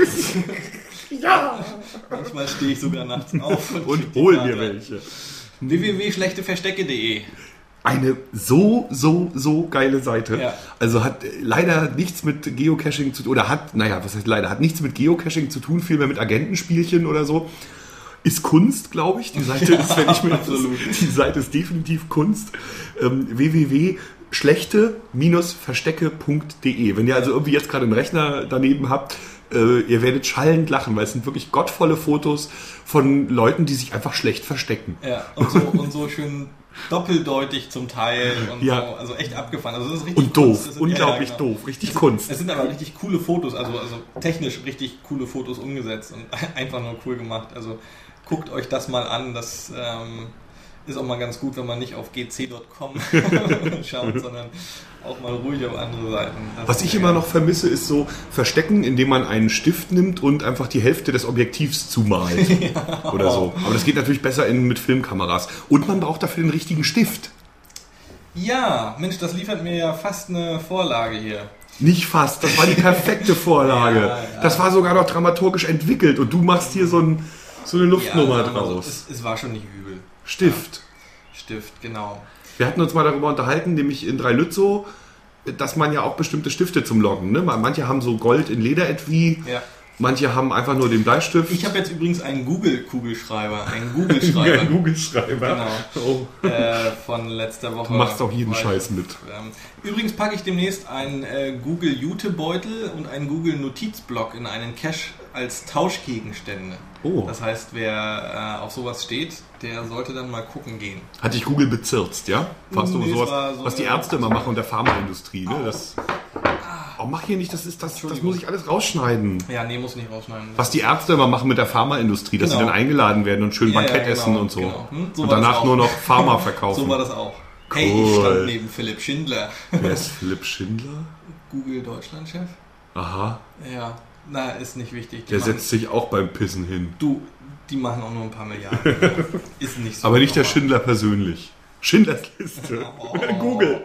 ja. manchmal stehe ich sogar nachts auf und, und klick die hol Karte. mir welche. w w w punkt schlechteverstecke punkt de Eine so, so, so geile Seite. Ja. Also hat äh, leider nichts mit Geocaching zu tun, oder hat, naja, was heißt leider, hat nichts mit Geocaching zu tun, vielmehr mit Agentenspielchen oder so. Ist Kunst, glaube ich. Die Seite ist, wenn ich mir absolut. die Seite ist definitiv Kunst. Ähm, w w w punkt schlechte Verstecke punkt de. Wenn ihr also irgendwie jetzt gerade einen Rechner daneben habt, äh, ihr werdet schallend lachen, weil es sind wirklich gottvolle Fotos von Leuten, die sich einfach schlecht verstecken. Ja, und so, und so schön doppeldeutig zum Teil und Ja. so, also echt abgefahren. Also das ist richtig Und doof, Kunst. Das sind- unglaublich ja, genau. doof, richtig Es- Kunst. Es sind aber richtig coole Fotos, also, also technisch richtig coole Fotos umgesetzt und einfach nur cool gemacht. Also guckt euch das mal an, das ähm, ist auch mal ganz gut, wenn man nicht auf g c Punkt com schaut, sondern auch mal ruhig auf andere Seiten. Das Was ist ich ja immer geil. noch vermisse, ist so Verstecken, indem man einen Stift nimmt und einfach die Hälfte des Objektivs zumalt. Oder so. Aber das geht natürlich besser in, mit Filmkameras. Und man braucht dafür den richtigen Stift. Ja, Mensch, das liefert mir ja fast eine Vorlage hier. Nicht fast, das war die perfekte Vorlage. Ja, ja. Das war sogar noch dramaturgisch entwickelt und du machst hier so, ein, so eine Luftnummer Ja, sagen wir so, draus. es, es war schon nicht übel. Stift. Stift, genau. Wir hatten uns mal darüber unterhalten, nämlich in Dreilützow, dass man ja auch bestimmte Stifte zum Loggen, ne? Manche haben so Gold in Lederetui, Ja. manche haben einfach nur den Bleistift. Ich habe jetzt übrigens einen Google-Kugelschreiber, einen Google-Schreiber. Ein Google-Schreiber. Genau. Oh. äh, von letzter Woche. Du machst auch jeden Weil- Scheiß mit. Ähm, übrigens packe ich demnächst einen äh, Google-Jutebeutel und einen Google-Notizblock in einen Cache als Tauschgegenstände. Oh. Das heißt, wer äh, auf sowas steht, der sollte dann mal gucken gehen. Hat dich Google bezirzt, ja? Fast so Nee, es sowas, war so was die eine- Ärzte immer machen und der Pharmaindustrie, ne? Das, oh, mach hier nicht, das ist das, das Entschuldigung. muss ich alles rausschneiden. Ja, nee, muss nicht rausschneiden. Was die Ärzte immer machen mit der Pharmaindustrie, dass Genau. sie dann eingeladen werden und schön Ja, ja, Bankett genau, essen und so. genau. Hm, so und war das danach auch. nur noch Pharma verkaufen. So war das auch. Hey, ich Cool. stand neben Philipp Schindler, Wer ist Philipp Schindler? Google Deutschland-Chef. Aha, Ja, na, ist nicht wichtig. Die der machen- setzt sich auch beim Pissen hin. Du, die machen auch nur ein paar Milliarden. Ist nicht so. Aber nicht der normal. Schindler persönlich. Schindlers Liste. Google.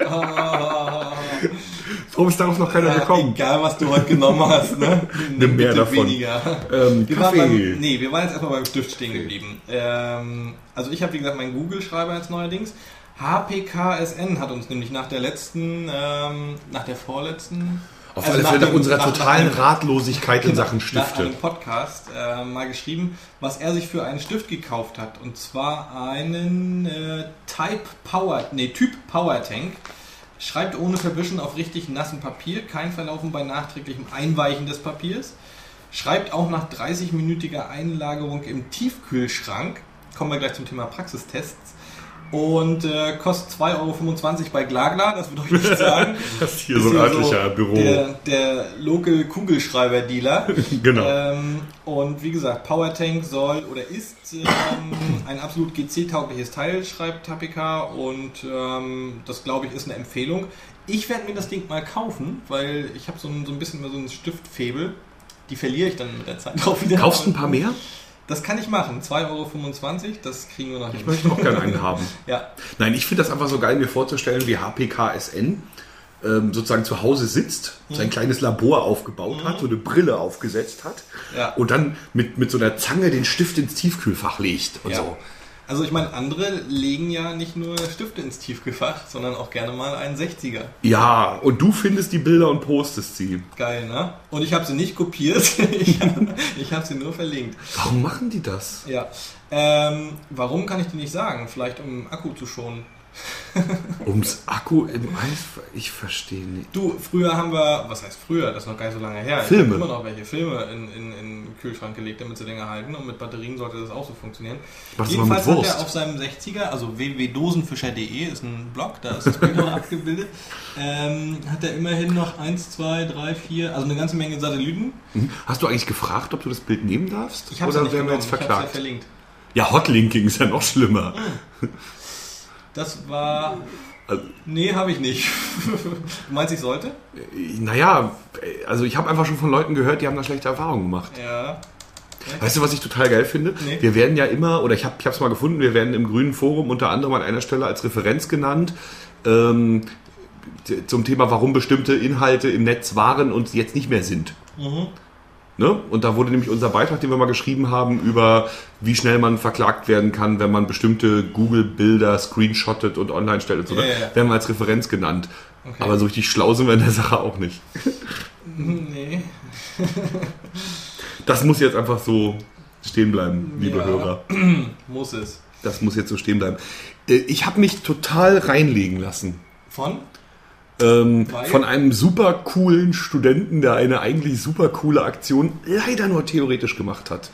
Warum ist darauf noch keiner Ja, gekommen? egal, was du heute genommen hast, ne? Nimm mehr bitte davon. Weniger. Ähm, Wir waren, Kaffee. beim, nee, wir waren jetzt erstmal beim Stift stehen geblieben. Ähm, also ich habe, wie gesagt, meinen Google-Schreiber jetzt neuerdings. H P K S N hat uns nämlich nach der letzten, ähm, nach der vorletzten... Auf also alle nach Fälle nach dem- unserer nach- nach totalen einem- Ratlosigkeit in Genau, Sachen nach Stifte. einem Podcast äh, mal geschrieben, was er sich für einen Stift gekauft hat. Und zwar einen äh, Type Power, nee, Typ Power Tank. Schreibt ohne Verwischen auf richtig nassem Papier, kein Verlaufen bei nachträglichem Einweichen des Papiers. Schreibt auch nach dreißig-minütiger Einlagerung im Tiefkühlschrank. Kommen wir gleich zum Thema Praxistests. Und äh, kostet zwei Euro fünfundzwanzig bei Glagla, das würde ich nicht sagen. Das ist hier so ein örtlicher so Büro. Der, der Local Kugelschreiber-Dealer. Genau. Ähm, und wie gesagt, PowerTank soll oder ist ähm, ein absolut G C-taugliches Teil, schreibt Tapika. Und ähm, das, glaube ich, ist eine Empfehlung. Ich werde mir das Ding mal kaufen, weil ich habe so ein, so ein bisschen so ein Stiftfebel. Die verliere ich dann mit der Zeit auch wieder. Kaufst du ein paar mehr? Das kann ich machen. zwei Euro fünfundzwanzig, das kriegen wir noch hin. Ich möchte auch gerne einen haben. Ja. Nein, ich finde das einfach so geil, mir vorzustellen, wie H P K S N ähm, sozusagen zu Hause sitzt, mhm. sein kleines Labor aufgebaut mhm. hat, so eine Brille aufgesetzt hat ja. und dann mit, mit so einer Zange den Stift ins Tiefkühlfach legt und ja. so. Also ich meine, andere legen ja nicht nur Stifte ins Tiefkühlfach, sondern auch gerne mal einen sechziger. Ja, und du findest die Bilder und postest sie. Geil, ne? Und ich habe sie nicht kopiert, ich habe ich hab sie nur verlinkt. Warum machen die das? Ja, ähm, warum kann ich dir nicht sagen? Vielleicht um Akku zu schonen. Ums Akku im Eis? Ich verstehe nicht. Du, früher haben wir, was heißt früher, das ist noch gar nicht so lange her. Filme. Ich habe immer noch welche Filme in, in, in den Kühlschrank gelegt, damit sie länger halten und mit Batterien sollte das auch so funktionieren. Was Jedenfalls hat er auf seinem sechziger, also w w w punkt dosenfischer punkt de ist ein Blog, da ist das Bild noch abgebildet, ähm, hat er immerhin noch eins, zwei, drei, vier, also eine ganze Menge Satelliten. Hast du eigentlich gefragt, ob du das Bild nehmen darfst? Ich habe es ja nicht genommen, ich habe es ja verlinkt. Ja, Hotlinking ist ja noch schlimmer. Mhm. Das war... Nee, habe ich nicht. Du meinst, ich sollte? Naja, also ich habe einfach schon von Leuten gehört, die haben da schlechte Erfahrungen gemacht. Ja. Weißt du, was ich total geil finde? Nee. Wir werden ja immer, oder ich habe es mal gefunden, wir werden im Grünen Forum unter anderem an einer Stelle als Referenz genannt, ähm, zum Thema, warum bestimmte Inhalte im Netz waren und jetzt nicht mehr sind. Mhm. Ne? Und da wurde nämlich unser Beitrag, den wir mal geschrieben haben, über wie schnell man verklagt werden kann, wenn man bestimmte Google-Bilder screenshottet und online stellt und so, ja, ja. werden wir als Referenz genannt. Okay. Aber so richtig schlau sind wir in der Sache auch nicht. Nee. Das muss jetzt einfach so stehen bleiben, liebe ja, Hörer. Muss es. Das muss jetzt so stehen bleiben. Ich habe mich total reinlegen lassen. Von? Ähm, von einem super coolen Studenten, der eine eigentlich super coole Aktion leider nur theoretisch gemacht hat.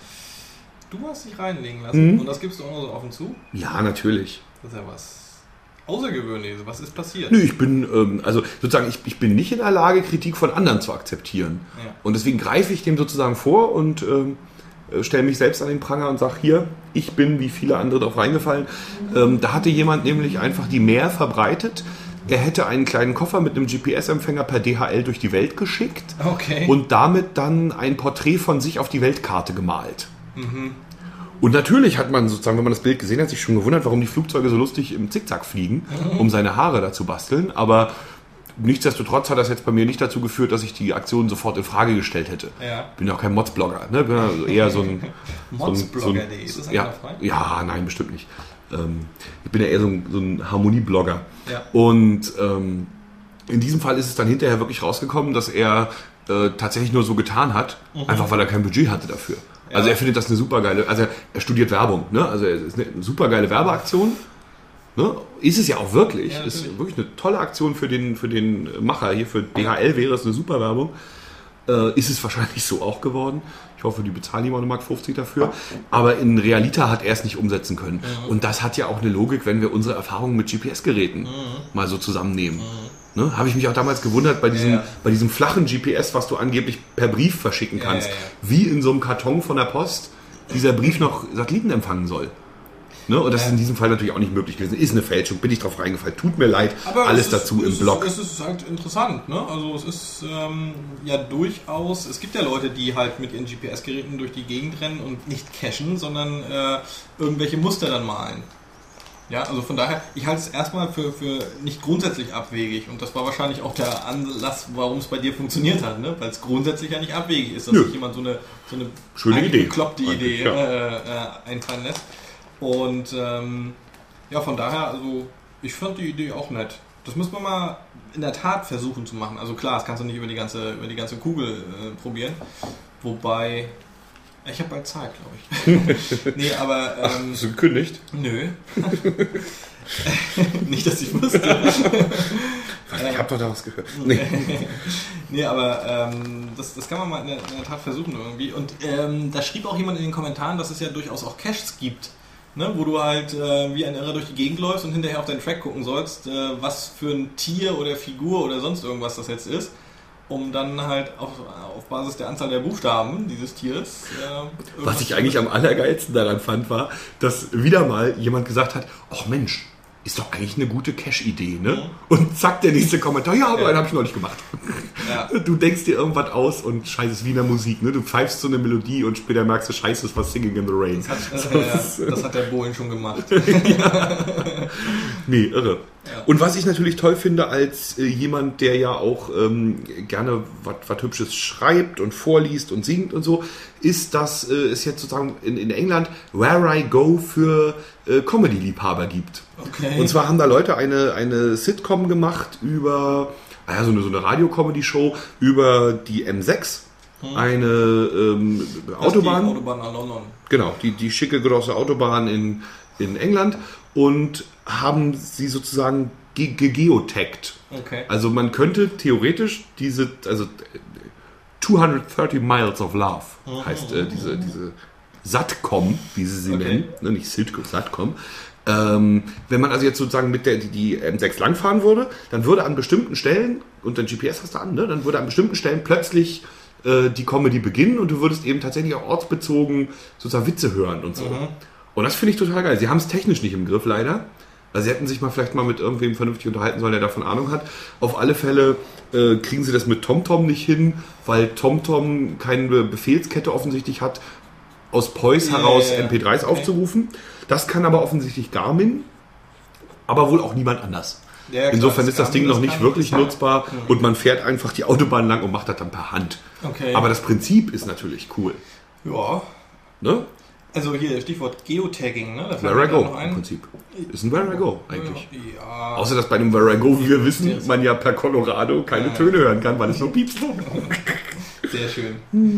Du hast dich reinlegen lassen Mhm. und das gibst du auch noch so offen zu? Ja, natürlich. Das ist ja was Außergewöhnliches. Was ist passiert? Nö, ich bin, ähm, also sozusagen, ich, ich bin nicht in der Lage, Kritik von anderen zu akzeptieren. Ja. Und deswegen greife ich dem sozusagen vor und ähm, stelle mich selbst an den Pranger und sage, hier, ich bin wie viele andere darauf reingefallen. Ähm, da hatte jemand nämlich einfach die Mär verbreitet. Er hätte einen kleinen Koffer mit einem G P S-Empfänger per D H L durch die Welt geschickt Okay. und damit dann ein Porträt von sich auf die Weltkarte gemalt. Mhm. Und natürlich hat man sozusagen, wenn man das Bild gesehen hat, sich schon gewundert, warum die Flugzeuge so lustig im Zickzack fliegen, Mhm. um seine Haare da zu basteln. Aber nichtsdestotrotz hat das jetzt bei mir nicht dazu geführt, dass ich die Aktion sofort in Frage gestellt hätte. Ja. Bin ja auch kein Mods-Blogger, ne? Bin ja eher so ein... Modsblogger punkt de, ist das eigentlich ja, noch frei? ja, nein, bestimmt nicht. Ähm, ich bin ja eher so ein, so ein Harmonie-Blogger. Ja. Und ähm, in diesem Fall ist es dann hinterher wirklich rausgekommen, dass er äh, tatsächlich nur so getan hat, Mhm. einfach weil er kein Budget hatte dafür. Ja. Also er findet das eine super geile, also er studiert Werbung, ne? Also es ist eine super geile Werbeaktion. Ne? Ist es ja auch wirklich. Ja, ist natürlich. wirklich eine tolle Aktion für den, für den Macher. Hier für D H L wäre es eine super Werbung. Äh, ist es wahrscheinlich so auch geworden. Ich hoffe, die bezahlen ihm auch eine Mark fünfzig dafür. Aber in Realita hat er es nicht umsetzen können. Mhm. Und das hat ja auch eine Logik, wenn wir unsere Erfahrungen mit G P S-Geräten Mhm. mal so zusammennehmen. Ne? Habe ich mich auch damals gewundert bei diesem, Ja. bei diesem flachen G P S, was du angeblich per Brief verschicken Ja, kannst. ja, ja. Wie in so einem Karton von der Post dieser Brief noch Satelliten empfangen soll. Ne? Und das Ja. ist in diesem Fall natürlich auch nicht möglich gewesen. Ist eine Fälschung, bin ich drauf reingefallen. Tut mir leid, Aber alles es ist, dazu im es Blog. Ist, es ist halt interessant, ne? Also es ist ähm, ja durchaus, es gibt ja Leute, die halt mit ihren G P S-Geräten durch die Gegend rennen und nicht cachen, sondern äh, irgendwelche Muster dann malen. Ja, also von daher, ich halte es erstmal für, für nicht grundsätzlich abwegig und das war wahrscheinlich auch der Anlass, warum es bei dir funktioniert hat, ne? Weil es grundsätzlich ja nicht abwegig ist, dass Nö. sich jemand so eine, so eine Schöne Idee. bekloppte Idee Ja. äh, äh, einfallen lässt. Und ähm, ja, von daher, also ich fand die Idee auch nett. Das müssen wir mal in der Tat versuchen zu machen. Also klar, das kannst du nicht über die ganze, über die ganze Kugel äh, probieren. Wobei, ich habe bald Zeit, glaube ich. Nee, aber... Ähm, Hast du gekündigt? nö. Nicht, dass ich wüsste. Ich habe doch da was gehört. Nee, nee aber ähm, das, das kann man mal in der, in der Tat versuchen irgendwie. Und ähm, da schrieb auch jemand in den Kommentaren, dass es ja durchaus auch Caches gibt, ne? Wo du halt äh, wie ein Irrer durch die Gegend läufst und hinterher auf deinen Track gucken sollst, äh, was für ein Tier oder Figur oder sonst irgendwas das jetzt ist, um dann halt auf, auf Basis der Anzahl der Buchstaben dieses Tiers... Äh, was ich eigentlich am allergeilsten daran fand, war, dass wieder mal jemand gesagt hat, ach Mensch, ist doch eigentlich eine gute Cache-Idee, ne? Mhm. Und zack, der nächste Kommentar, ja, aber ja. einen habe ich noch nicht gemacht. Ja. Du denkst dir irgendwas aus und scheiße, ist wie in der Musik, ne? Du pfeifst so eine Melodie und später merkst du, scheiße, es war Singing in the Rain. Das hat, äh, das, das hat der Bohlen schon gemacht. Ja. Nee, irre. Ja. Und was ich natürlich toll finde als äh, jemand, der ja auch ähm, gerne was Hübsches schreibt und vorliest und singt und so, ist, dass äh, es jetzt sozusagen in, in England Where I Go für äh, Comedy-Liebhaber gibt. Okay. Und zwar haben da Leute eine, eine Sitcom gemacht über, naja, so eine, so eine Radio-Comedy-Show über die M sechs. Hm. Eine ähm, Autobahn. Die Autobahn nach London. Genau, die, die schicke große Autobahn in, in England. Und haben sie sozusagen ge- gegeotaggt. Okay. Also man könnte theoretisch diese, also zweihundertdreißig Miles of Love mhm. heißt äh, diese, diese Satcom, wie sie sie okay. nennen, ne, nicht Sitcom, Satcom. Ähm, wenn man also jetzt sozusagen mit der die, die M sechs langfahren würde, dann würde an bestimmten Stellen, und dein G P S hast du an, ne, dann würde an bestimmten Stellen plötzlich äh, die Comedy beginnen und du würdest eben tatsächlich auch ortsbezogen sozusagen Witze hören und so. Mhm. Und das finde ich total geil. Sie haben es technisch nicht im Griff, leider. Also sie hätten sich mal vielleicht mal mit irgendwem vernünftig unterhalten sollen, der davon Ahnung hat. Auf alle Fälle äh, kriegen sie das mit TomTom nicht hin, weil TomTom keine Befehlskette offensichtlich hat, aus P O I S yeah, heraus M P dreis okay. aufzurufen. Das kann aber offensichtlich Garmin, aber wohl auch niemand anders. Ja, klar, insofern das ist das Ding noch nicht wirklich nutzbar mhm. und man fährt einfach die Autobahn lang und macht das dann per Hand. Okay. Aber das Prinzip ist natürlich cool. Ja. Ne? Also hier, Stichwort Geotagging, ne? Where I Go im Prinzip. Ist ein Where I Go eigentlich. Ja. Außer, dass bei dem Where I Go, wie wir wissen, man ja per Colorado keine ja. Töne hören kann, weil es nur piepst. Sehr schön.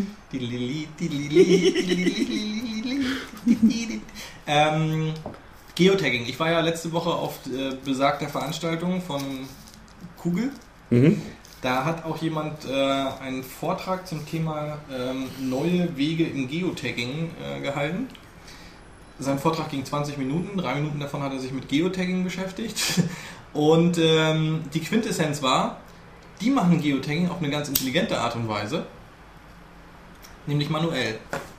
ähm, Geotagging. Ich war ja letzte Woche auf äh, besagter Veranstaltung von Kugel. Mhm. Da hat auch jemand äh, einen Vortrag zum Thema ähm, neue Wege im Geotagging äh, gehalten. Sein Vortrag ging zwanzig Minuten, drei Minuten davon hat er sich mit Geotagging beschäftigt. Und ähm, die Quintessenz war, die machen Geotagging auf eine ganz intelligente Art und Weise, nämlich manuell.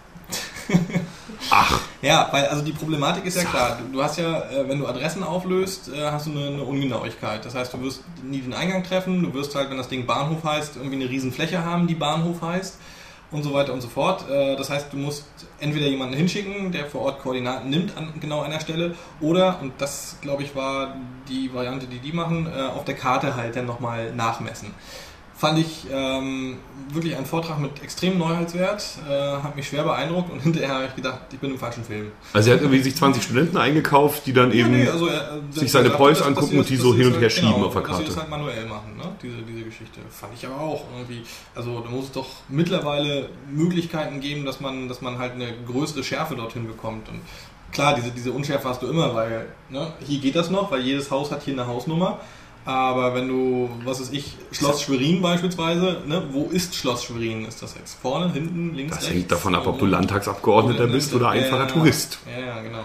Ach. Ja, weil also die Problematik ist ja klar. Du, du hast ja, äh, wenn du Adressen auflöst, äh, hast du eine, eine Ungenauigkeit. Das heißt, du wirst nie den Eingang treffen. Du wirst halt, wenn das Ding Bahnhof heißt, irgendwie eine riesen Fläche haben, die Bahnhof heißt und so weiter und so fort. Äh, das heißt, du musst entweder jemanden hinschicken, der vor Ort Koordinaten nimmt an genau einer Stelle, oder, und das glaube ich war die Variante, die die machen, äh, auf der Karte halt dann nochmal nachmessen. Fand ich ähm, wirklich einen Vortrag mit extremem Neuheitswert, äh, hat mich schwer beeindruckt und hinterher habe ich gedacht, ich bin im falschen Film. Also er hat irgendwie sich zwanzig Studenten eingekauft, die dann eben ja, nee, also er, sich seine P O I S angucken und die so hin und her schieben genau, auf der Karte. Dass sie das halt manuell machen, ne? diese, diese Geschichte. Fand ich aber auch irgendwie, also da muss es doch mittlerweile Möglichkeiten geben, dass man, dass man halt eine größere Schärfe dorthin bekommt. Und klar, diese, diese Unschärfe hast du immer, weil ne, hier geht das noch, weil jedes Haus hat hier eine Hausnummer. Aber wenn du, was weiß ich, Schloss Schwerin beispielsweise, ne, wo ist Schloss Schwerin? Ist das jetzt vorne, hinten, links, das rechts? Das hängt davon ab, ob du Landtagsabgeordneter oder bist oder einfacher ja, Tourist. Ja, ja, genau.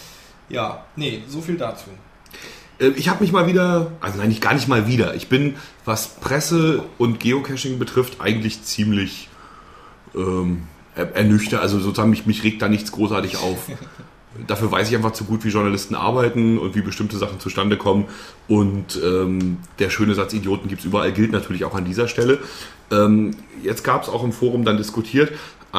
Ja, nee, so viel dazu. Ich habe mich mal wieder, also nein, nicht, gar nicht mal wieder, ich bin, was Presse und Geocaching betrifft, eigentlich ziemlich ähm, ernüchtert. Also sozusagen, mich, mich regt da nichts großartig auf. Dafür weiß ich einfach zu gut, wie Journalisten arbeiten und wie bestimmte Sachen zustande kommen. Und ähm, der schöne Satz, Idioten gibt es überall, gilt natürlich auch an dieser Stelle. Ähm, jetzt gab es auch im Forum dann diskutiert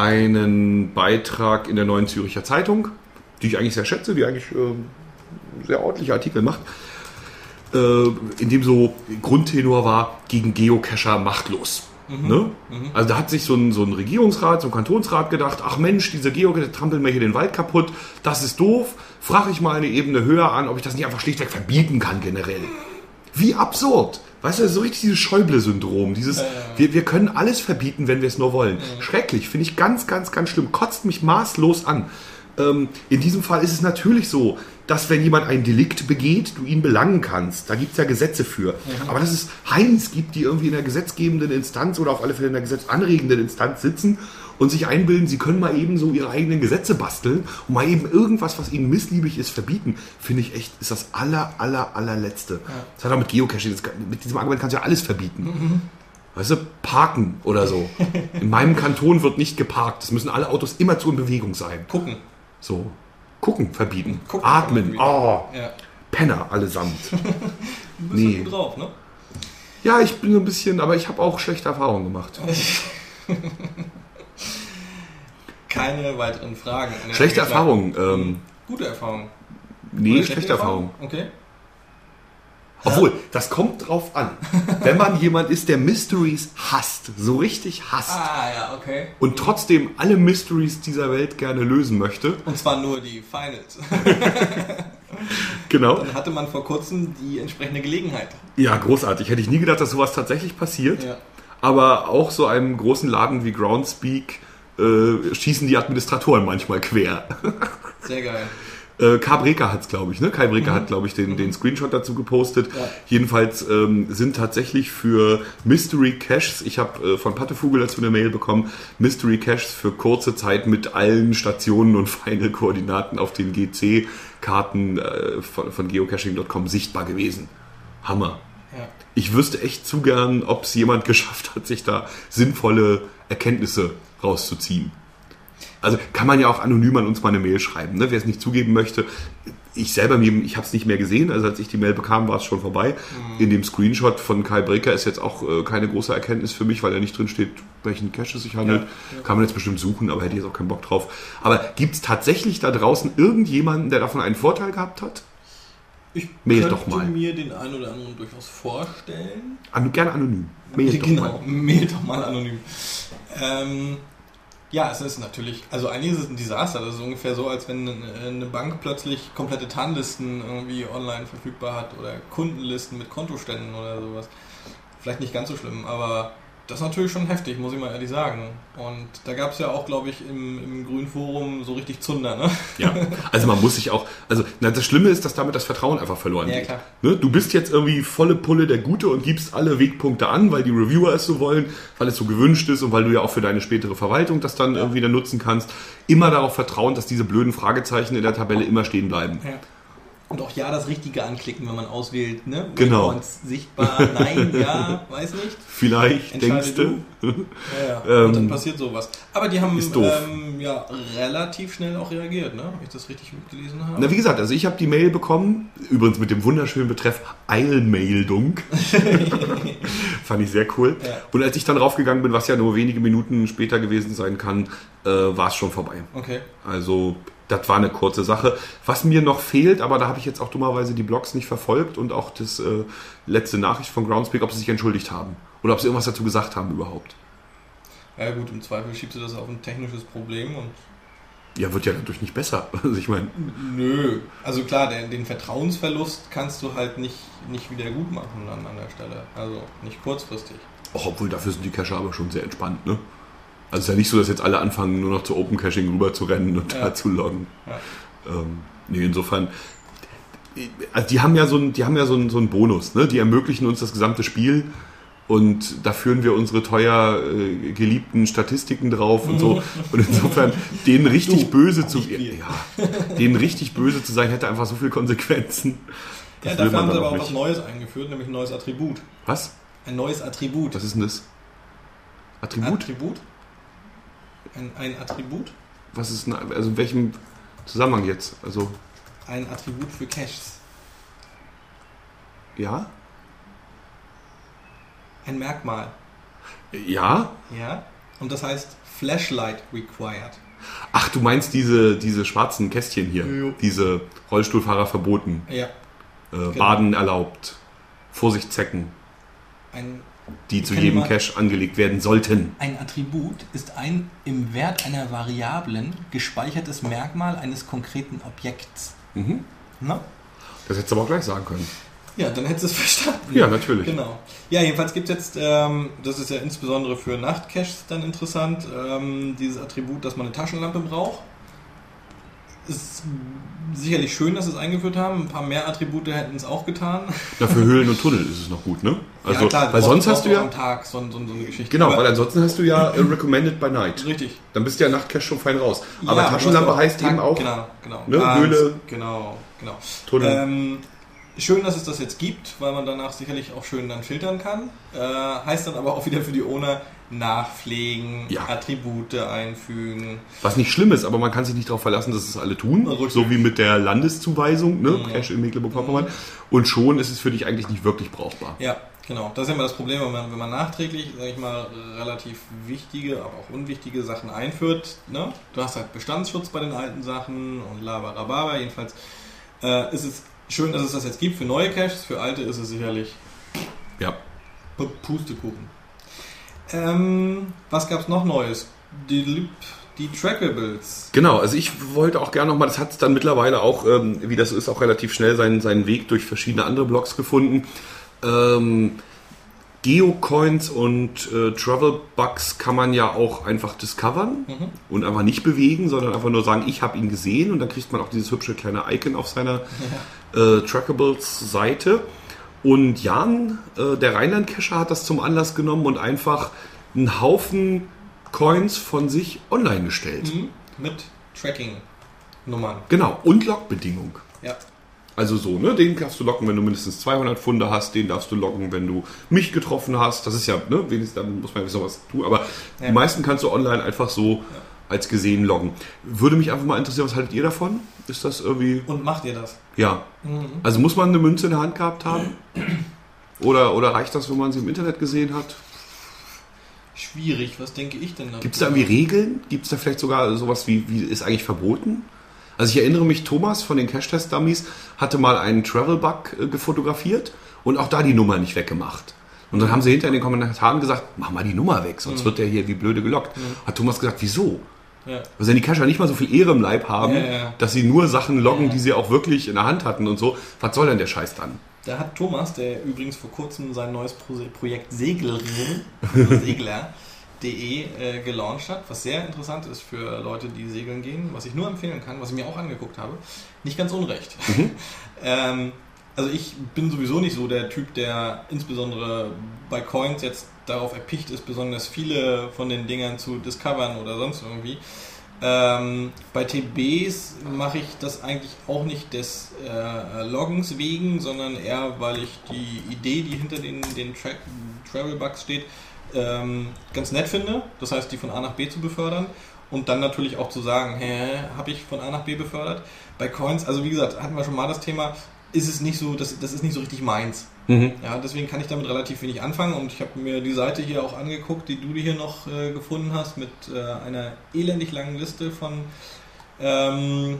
einen Beitrag in der Neuen Züricher Zeitung, die ich eigentlich sehr schätze, die eigentlich äh, sehr ordentliche Artikel macht, äh, in dem so Grundtenor war, gegen Geocacher machtlos. Mhm. Ne? Mhm. Also da hat sich so ein, so ein Regierungsrat, so ein Kantonsrat gedacht, ach Mensch, diese Geocacher trampeln mir hier den Wald kaputt, das ist doof, frage ich mal eine Ebene höher an, ob ich das nicht einfach schlichtweg verbieten kann generell. Wie absurd! Weißt du, so richtig dieses Schäuble-Syndrom, dieses, äh, wir, wir können alles verbieten, wenn wir es nur wollen. Äh. Schrecklich, finde ich ganz, ganz, ganz schlimm, kotzt mich maßlos an. Ähm, in diesem Fall ist es natürlich so, dass wenn jemand ein Delikt begeht, du ihn belangen kannst. Da gibt es ja Gesetze für. Mhm. Aber dass es Heinz gibt, die irgendwie in der gesetzgebenden Instanz oder auf alle Fälle in der gesetzanregenden Instanz sitzen und sich einbilden, sie können mal eben so ihre eigenen Gesetze basteln und mal eben irgendwas, was ihnen missliebig ist, verbieten, finde ich echt, ist das aller, aller, allerletzte. Ja. Das hat auch mit Geocaching, das, mit diesem Argument kannst du ja alles verbieten. Mhm. Weißt du, parken oder so. In meinem Kanton wird nicht geparkt. Es müssen alle Autos immer zu in Bewegung sein. Gucken. So. Gucken verbieten. Gucken Atmen. Oh. Ja. Penner allesamt. Du bist nee. gut drauf, ne? Ja, ich bin so ein bisschen, aber ich habe auch schlechte Erfahrungen gemacht. Keine weiteren Fragen. Schlechte Erfahrungen. Ähm, Gute Erfahrungen. Nee, schlechte, schlechte Erfahrungen. Okay. Obwohl, das kommt drauf an. Wenn man jemand ist, der Mysteries hasst, so richtig hasst, ah, ja, okay. und trotzdem alle Mysteries dieser Welt gerne lösen möchte. Und zwar nur die Finals. Genau. Dann hatte man vor kurzem die entsprechende Gelegenheit. Ja, großartig. Hätte ich nie gedacht, dass sowas tatsächlich passiert. Ja. Aber auch so einem großen Laden wie Groundspeak äh, schießen die Administratoren manchmal quer. Sehr geil. Äh, Kai Breker hat es, glaube ich, ne? Kai Breker mhm. hat, glaube ich, den, mhm. den Screenshot dazu gepostet. Ja. Jedenfalls ähm, sind tatsächlich für Mystery Caches, ich habe äh, von Pattevogel dazu eine Mail bekommen, Mystery Caches für kurze Zeit mit allen Stationen und Final-Koordinaten auf den G C-Karten äh, von, von geocaching Punkt com sichtbar gewesen. Hammer. Ja. Ich wüsste echt zu gern, ob es jemand geschafft hat, sich da sinnvolle Erkenntnisse rauszuziehen. Also kann man ja auch anonym an uns mal eine Mail schreiben, ne? Wer es nicht zugeben möchte. Ich selber, ich habe es nicht mehr gesehen, also als ich die Mail bekam, war es schon vorbei. Mhm. In dem Screenshot von Kai Breker ist jetzt auch äh, keine große Erkenntnis für mich, weil da nicht drin steht, welchen Cache es sich handelt. Ja, ja. Kann man jetzt bestimmt suchen, aber hätte ich jetzt auch keinen Bock drauf. Aber gibt es tatsächlich da draußen irgendjemanden, der davon einen Vorteil gehabt hat? Ich Mail könnte doch mal. mir den einen oder anderen durchaus vorstellen. An, gerne anonym. Mail doch genau, mal. Mail doch mal anonym. Ähm... Ja, es ist natürlich, also eigentlich ist es ein Desaster. Das ist ungefähr so, als wenn eine Bank plötzlich komplette Tarnlisten irgendwie online verfügbar hat oder Kundenlisten mit Kontoständen oder sowas. Vielleicht nicht ganz so schlimm, aber das ist natürlich schon heftig, muss ich mal ehrlich sagen. Und da gab es ja auch, glaube ich, im, im Grünforum so richtig Zunder, ne? Ja, also man muss sich auch, also na, das Schlimme ist, dass damit das Vertrauen einfach verloren ja, geht. Klar. Ne? Du bist jetzt irgendwie volle Pulle der Gute und gibst alle Wegpunkte an, weil die Reviewer es so wollen, weil es so gewünscht ist und weil du ja auch für deine spätere Verwaltung das dann ja. irgendwie dann nutzen kannst. Immer darauf vertrauen, dass diese blöden Fragezeichen in der Tabelle immer stehen bleiben. Ja. Und auch ja das Richtige anklicken, wenn man auswählt, ne? Genau. Waypoints sichtbar, nein, ja, weiß nicht. Vielleicht, denkst du. Ja, ja. Ähm, und dann passiert sowas. Aber die haben ist doof. Ähm, ja, relativ schnell auch reagiert, ne? Wenn ich das richtig mitgelesen habe. Na, wie gesagt, also ich habe die Mail bekommen, übrigens mit dem wunderschönen Betreff Eilmeldung. Fand ich sehr cool. Ja. Und als ich dann raufgegangen bin, was ja nur wenige Minuten später gewesen sein kann, äh, war es schon vorbei. Okay. Also das war eine kurze Sache. Was mir noch fehlt, aber da habe ich jetzt auch dummerweise die Blogs nicht verfolgt und auch das äh, letzte Nachricht von Groundspeak, ob sie sich entschuldigt haben. Oder ob sie irgendwas dazu gesagt haben überhaupt. Ja gut, im Zweifel schiebst du das auf ein technisches Problem und... Ja, wird ja dadurch nicht besser. Also ich meine... Nö. Also klar, den, den Vertrauensverlust kannst du halt nicht, nicht wieder gut machen dann an der Stelle. Also nicht kurzfristig. Och, obwohl dafür sind die Cacher aber schon sehr entspannt, ne? Also es ist ja nicht so, dass jetzt alle anfangen, nur noch zu Open Caching rüber zu rennen und ja. da zu loggen. Ja. Ähm, nee, insofern, also die haben ja so einen, die haben ja so einen, so einen Bonus, ne? Die ermöglichen uns das gesamte Spiel und da führen wir unsere teuer äh, geliebten Statistiken drauf und so. Und insofern, denen richtig du, böse zu ja, denen richtig böse zu sein, hätte einfach so viele Konsequenzen. Das ja, dafür haben sie aber auch was Neues eingeführt, nämlich ein neues Attribut. Was? Ein neues Attribut. Was ist denn das? Attribut? Attribut? Ein, ein Attribut? Was ist denn, also in welchem Zusammenhang jetzt? Also ein Attribut für Caches. Ja? Ein Merkmal. Ja? Ja. Und das heißt Flashlight required. Ach, du meinst diese, diese schwarzen Kästchen hier? Jo. Diese Rollstuhlfahrer verboten. Ja. Äh, genau. Baden erlaubt. Vorsicht Zecken. Ein die zu jedem Cache angelegt werden sollten. Ein Attribut ist ein im Wert einer Variablen gespeichertes Merkmal eines konkreten Objekts. Mhm. Na? Das hättest du aber auch gleich sagen können. Ja, dann hättest du es verstanden. Ja, natürlich. Genau. Ja, jedenfalls gibt es jetzt, ähm, das ist ja insbesondere für Nachtcaches dann interessant, ähm, dieses Attribut, dass man eine Taschenlampe braucht. ist sicherlich schön, dass sie es eingeführt haben. Ein paar mehr Attribute hätten es auch getan. Ja, für Höhlen und Tunnel ist es noch gut, ne? Also, ja, klar, weil sonst hast du ja... am Tag so, so, so eine Geschichte. Genau, aber weil ansonsten hast du ja äh, Recommended by Night. Richtig. Dann bist du ja Nachtcache schon fein raus. Aber ja, Taschenlampe heißt Tag, eben auch... Genau, genau. Ne, Abends, Höhle, genau, genau. Tunnel. Ähm, schön, dass es das jetzt gibt, weil man danach sicherlich auch schön dann filtern kann. Äh, heißt dann aber auch wieder für die Owner nachpflegen, ja. Attribute einfügen. Was nicht schlimm ist, aber man kann sich nicht darauf verlassen, dass es alle tun. Richtig. So wie mit der Landeszuweisung, ne? Mhm. Cache in Mecklenburg-Vorpommern. Und schon ist es für dich eigentlich nicht wirklich brauchbar. Ja, genau. Das ist ja immer das Problem, wenn man, wenn man nachträglich, sag ich mal, relativ wichtige, aber auch unwichtige Sachen einführt. Ne? Du hast halt Bestandsschutz bei den alten Sachen und Labarababa. Jedenfalls äh, ist es schön, dass es das jetzt gibt für neue Caches. Für alte ist es sicherlich ja. Pustekuchen. Ähm, was gab's noch Neues? Die, die Trackables. Genau, also ich wollte auch gerne nochmal, das hat dann mittlerweile auch, ähm, wie das so ist, auch relativ schnell seinen, seinen Weg durch verschiedene andere Blogs gefunden. Ähm, Geocoins und äh, Travel-Bugs kann man ja auch einfach discovern mhm. und einfach nicht bewegen, sondern einfach nur sagen, ich habe ihn gesehen, und dann kriegt man auch dieses hübsche kleine Icon auf seiner ja. äh, Trackables-Seite. Und Jan, äh, der Rheinland-Cacher, hat das zum Anlass genommen und einfach einen Haufen Coins von sich online gestellt. Mhm. Mit Tracking-Nummern. Genau, und Logbedingung. Ja. Also so, ne, den darfst du locken, wenn du mindestens zweihundert Funde hast, den darfst du locken, wenn du mich getroffen hast. Das ist ja, ne, wenigstens, dann muss man ja sowas tun, aber ja. die meisten kannst du online einfach so ja. als gesehen loggen. Würde mich einfach mal interessieren, was haltet ihr davon? Ist das irgendwie... Und macht ihr das? Ja. Mhm. Also muss man eine Münze in der Hand gehabt haben? Oder, oder reicht das, wenn man sie im Internet gesehen hat? Schwierig, was denke ich denn da? Gibt es da irgendwie Regeln? Gibt es da vielleicht sogar sowas wie, wie ist eigentlich verboten? Also ich erinnere mich, Thomas von den Cache-Test-Dummies hatte mal einen Travel-Bug äh, gefotografiert und auch da die Nummer nicht weggemacht. Und dann haben sie hinter in den Kommentaren gesagt, mach mal die Nummer weg, sonst mhm. wird der hier wie blöde gelockt. Mhm. Hat Thomas gesagt, wieso? Ja. Also wenn die Cacher nicht mal so viel Ehre im Leib haben, ja, ja. dass sie nur Sachen loggen, ja. die sie auch wirklich in der Hand hatten und so, was soll denn der Scheiß dann? Da hat Thomas, der übrigens vor kurzem sein neues Projekt Segler, Segler punkt de äh, gelauncht hat, was sehr interessant ist für Leute, die segeln gehen, was ich nur empfehlen kann, was ich mir auch angeguckt habe. Nicht ganz unrecht. Mhm. ähm, also ich bin sowieso nicht so der Typ, der insbesondere bei Coins jetzt darauf erpicht ist, besonders viele von den Dingern zu discovern oder sonst irgendwie. Ähm, bei T Bs mache ich das eigentlich auch nicht des äh, Loggens wegen, sondern eher, weil ich die Idee, die hinter den, den Tra- Travel-Bugs steht, ähm, ganz nett finde. Das heißt, die von A nach B zu befördern und dann natürlich auch zu sagen, hä, habe ich von A nach B befördert. Bei Coins, also wie gesagt, hatten wir schon mal das Thema, ist es nicht so, das, das ist nicht so richtig meins. Mhm. Ja, deswegen kann ich damit relativ wenig anfangen und ich habe mir die Seite hier auch angeguckt, die du hier noch äh, gefunden hast, mit äh, einer elendig langen Liste von ähm,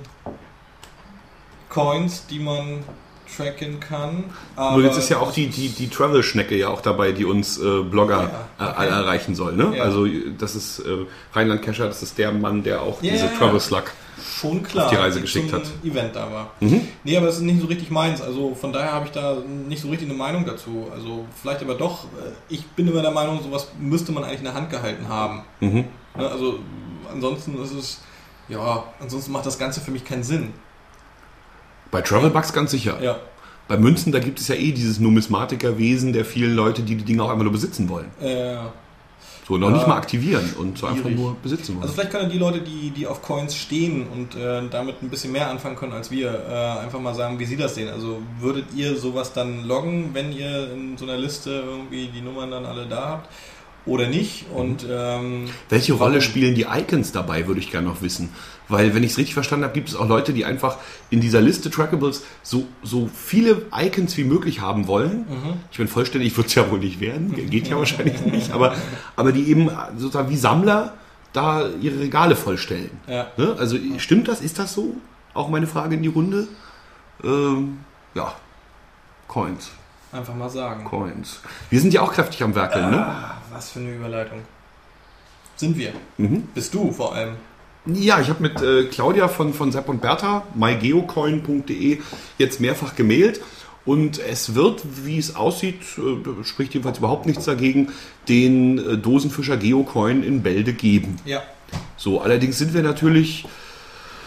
Coins, die man tracken kann. Aber nur jetzt ist ja auch die, die, die Travel-Schnecke ja auch dabei, die uns äh, Blogger ja, okay. äh, erreichen soll. Ne? Ja. Also das ist äh, Rheinland-Cacher, das ist der Mann, der auch ja, diese ja, Travel-Slug schon klar, auf die Reise geschickt zum hat. Event da war. Mhm. Nee, aber das ist nicht so richtig meins. Also von daher habe ich da nicht so richtig eine Meinung dazu. Also vielleicht aber doch, ich bin immer der Meinung, sowas müsste man eigentlich in der Hand gehalten haben. Mhm. Ne, also ansonsten ist es, ja, ansonsten macht das Ganze für mich keinen Sinn. Bei Travel-Bugs ganz sicher. Ja. Bei Münzen, da gibt es ja eh dieses Numismatikerwesen der vielen Leute, die die Dinge auch einfach nur besitzen wollen. Äh, so, noch ja, nicht mal aktivieren und so einfach nur besitzen wollen. Also vielleicht können die Leute, die, die auf Coins stehen und äh, damit ein bisschen mehr anfangen können als wir, äh, einfach mal sagen, wie sie das sehen. Also würdet ihr sowas dann loggen, wenn ihr in so einer Liste irgendwie die Nummern dann alle da habt? Oder nicht? Und ähm, welche Rolle spielen die Icons dabei, würde ich gerne noch wissen. Weil, wenn ich es richtig verstanden habe, gibt es auch Leute, die einfach in dieser Liste Trackables so, so viele Icons wie möglich haben wollen. Mhm. Ich bin vollständig, wird es ja wohl nicht werden, geht ja wahrscheinlich nicht, aber, aber die eben sozusagen wie Sammler da ihre Regale vollstellen. Ja. Ne? Also stimmt das? Ist das so? Auch meine Frage in die Runde. Ähm, ja, Coins. Einfach mal sagen. Coins. Wir sind ja auch kräftig am Werkeln, ah, ne? Was für eine Überleitung. Sind wir. Mhm. Bist du vor allem. Ja, ich habe mit äh, Claudia von, von Sepp und Bertha, my geocoin punkt de, jetzt mehrfach gemailt. Und es wird, wie es aussieht, äh, spricht jedenfalls überhaupt nichts dagegen, den äh, Dosenfischer Geocoin in Bälde geben. Ja. So, allerdings sind wir natürlich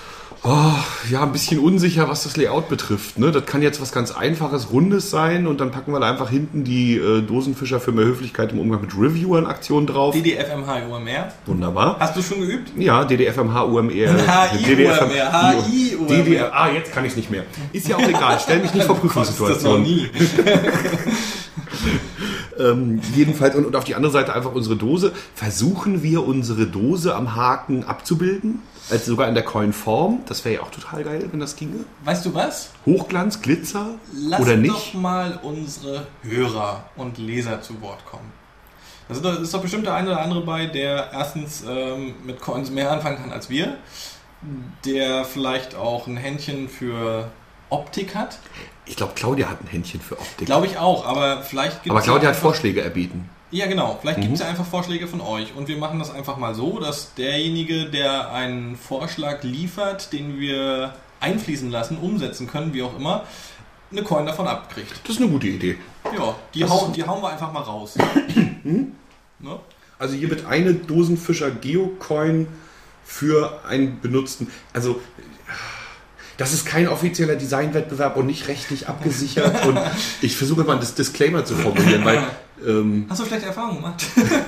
Oh, ja, ein bisschen unsicher, was das Layout betrifft. Ne? Das kann jetzt was ganz Einfaches, Rundes sein und dann packen wir da einfach hinten die äh, Dosenfischer für mehr Höflichkeit im Umgang mit Reviewern-Aktionen drauf. D D F M H U M R. Wunderbar. Hast du schon geübt? Ja, D D F M H U M R. H I U M R. H I U M R. Ah, jetzt kann ich es nicht mehr. Ist ja auch egal, stell mich nicht vor Prüfungssituationen. Das noch nie. ähm, jedenfalls, und, und auf die andere Seite einfach unsere Dose. Versuchen wir unsere Dose am Haken abzubilden? Also sogar in der Coin-Form. Das wäre ja auch total geil, wenn das ginge. Weißt du was? Hochglanz, Glitzer Lass oder nicht? doch mal unsere Hörer und Leser zu Wort kommen. Da ist doch, ist doch bestimmt der eine oder andere bei, der erstens ähm, mit Coins mehr anfangen kann als wir. Der vielleicht auch ein Händchen für Optik hat. Ich glaube, Claudia hat ein Händchen für Optik. Glaube ich auch, aber vielleicht gibt Aber es Claudia ja hat Vorschläge erbeten. Ja, genau. Vielleicht Mhm. gibt es ja einfach Vorschläge von euch. Und wir machen das einfach mal so, dass derjenige, der einen Vorschlag liefert, den wir einfließen lassen, umsetzen können, wie auch immer, eine Coin davon abkriegt. Das ist eine gute Idee. Ja, die, Das hauen, ist- die hauen wir einfach mal raus. Ne? Also hier wird eine Dosenfischer Geocoin für einen benutzten... Also... Das ist kein offizieller Designwettbewerb und nicht rechtlich abgesichert. Und ich versuche mal das Disclaimer zu formulieren, weil... Ähm, Hast du schlechte Erfahrungen gemacht?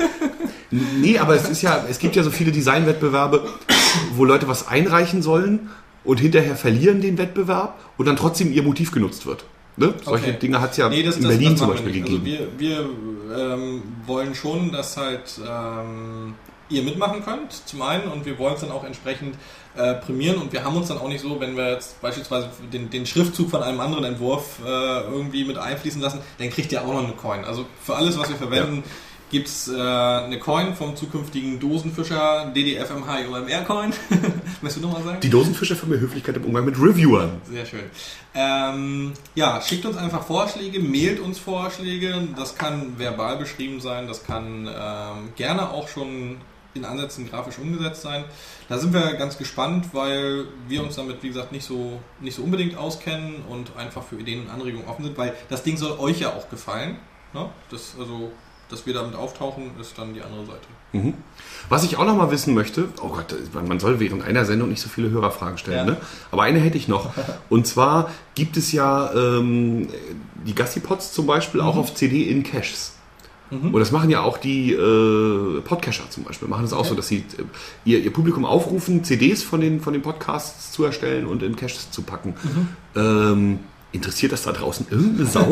nee, aber es ist ja, es gibt ja so viele Designwettbewerbe, wo Leute was einreichen sollen und hinterher verlieren den Wettbewerb und dann trotzdem ihr Motiv genutzt wird. Ne? Solche Okay. Dinge hat es ja Nee, das, in das, Berlin das zum machen Beispiel wir nicht. gegeben. Also wir wir ähm, wollen schon, dass halt ähm, ihr mitmachen könnt, zum einen, und wir wollen es dann auch entsprechend äh, prämieren, und wir haben uns dann auch nicht so, wenn wir jetzt beispielsweise den, den Schriftzug von einem anderen Entwurf äh, irgendwie mit einfließen lassen, dann kriegt ihr auch noch eine Coin. Also für alles, was wir verwenden, ja. gibt es äh, eine Coin vom zukünftigen Dosenfischer D D F M H U M R Coin. Möchtest du nochmal sagen? Die Dosenfischer für mehr Höflichkeit im Umgang mit Reviewern. Sehr schön. Ähm, ja, schickt uns einfach Vorschläge, mailt uns Vorschläge. Das kann verbal beschrieben sein, das kann ähm, gerne auch schon in Ansätzen grafisch umgesetzt sein. Da sind wir ganz gespannt, weil wir uns damit, wie gesagt, nicht so, nicht so unbedingt auskennen und einfach für Ideen und Anregungen offen sind, weil das Ding soll euch ja auch gefallen. Ne? Das, also, dass wir damit auftauchen, ist dann die andere Seite. Mhm. Was ich auch noch mal wissen möchte, oh Gott, man soll während einer Sendung nicht so viele Hörerfragen stellen, Ja. ne? Aber eine hätte ich noch. Und zwar gibt es ja ähm, die Gassipods zum Beispiel auch Mhm. auf C D in Caches. Mhm. Und das machen ja auch die äh, Podcaster zum Beispiel, machen das auch Okay. so, dass sie äh, ihr, ihr Publikum aufrufen, C Ds von den, von den Podcasts zu erstellen und in Caches zu packen. Mhm. Ähm, interessiert das da draußen irgendeine Sau?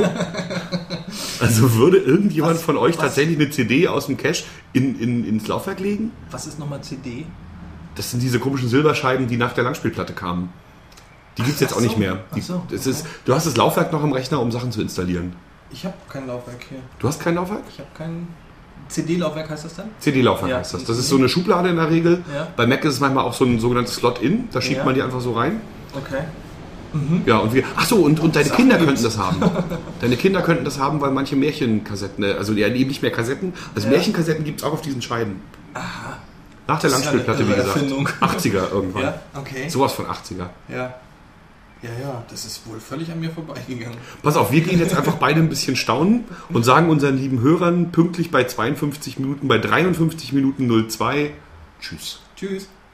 Also würde irgendjemand Was- von euch was- tatsächlich eine C D aus dem Cache in, in, ins Laufwerk legen? Was ist nochmal C D? Das sind diese komischen Silberscheiben, die nach der Langspielplatte kamen. Die gibt es jetzt Ach auch nicht so. mehr. Die, Ach so, das okay. ist, du hast das Laufwerk noch im Rechner, um Sachen zu installieren. Ich habe kein Laufwerk hier. Du hast kein Laufwerk? Ich habe kein C D-Laufwerk, heißt das dann? C D-Laufwerk Ja, heißt das. die Das C D. ist so eine Schublade in der Regel. Ja. Bei Mac ist es manchmal auch so ein sogenanntes Slot-In. Da schiebt Ja. man die einfach so rein. Okay. Ja, und wir. Ach so, und, und deine Sag Kinder nichts. könnten das haben. Deine Kinder könnten das haben, weil manche Märchenkassetten, äh, also ja, eben nicht mehr Kassetten, also Ja. Märchenkassetten gibt es auch auf diesen Scheiben. Aha. Nach der Das ist ja Langspielplatte, eine wie irre gesagt. Erfindung. achtziger irgendwann. Ja, okay. Sowas von achtziger. Ja. Ja, ja, das ist wohl völlig an mir vorbeigegangen. Pass auf, wir gehen jetzt einfach beide ein bisschen staunen und sagen unseren lieben Hörern pünktlich bei zweiundfünfzig Minuten, bei dreiundfünfzig Minuten null zwei Tschüss. Tschüss.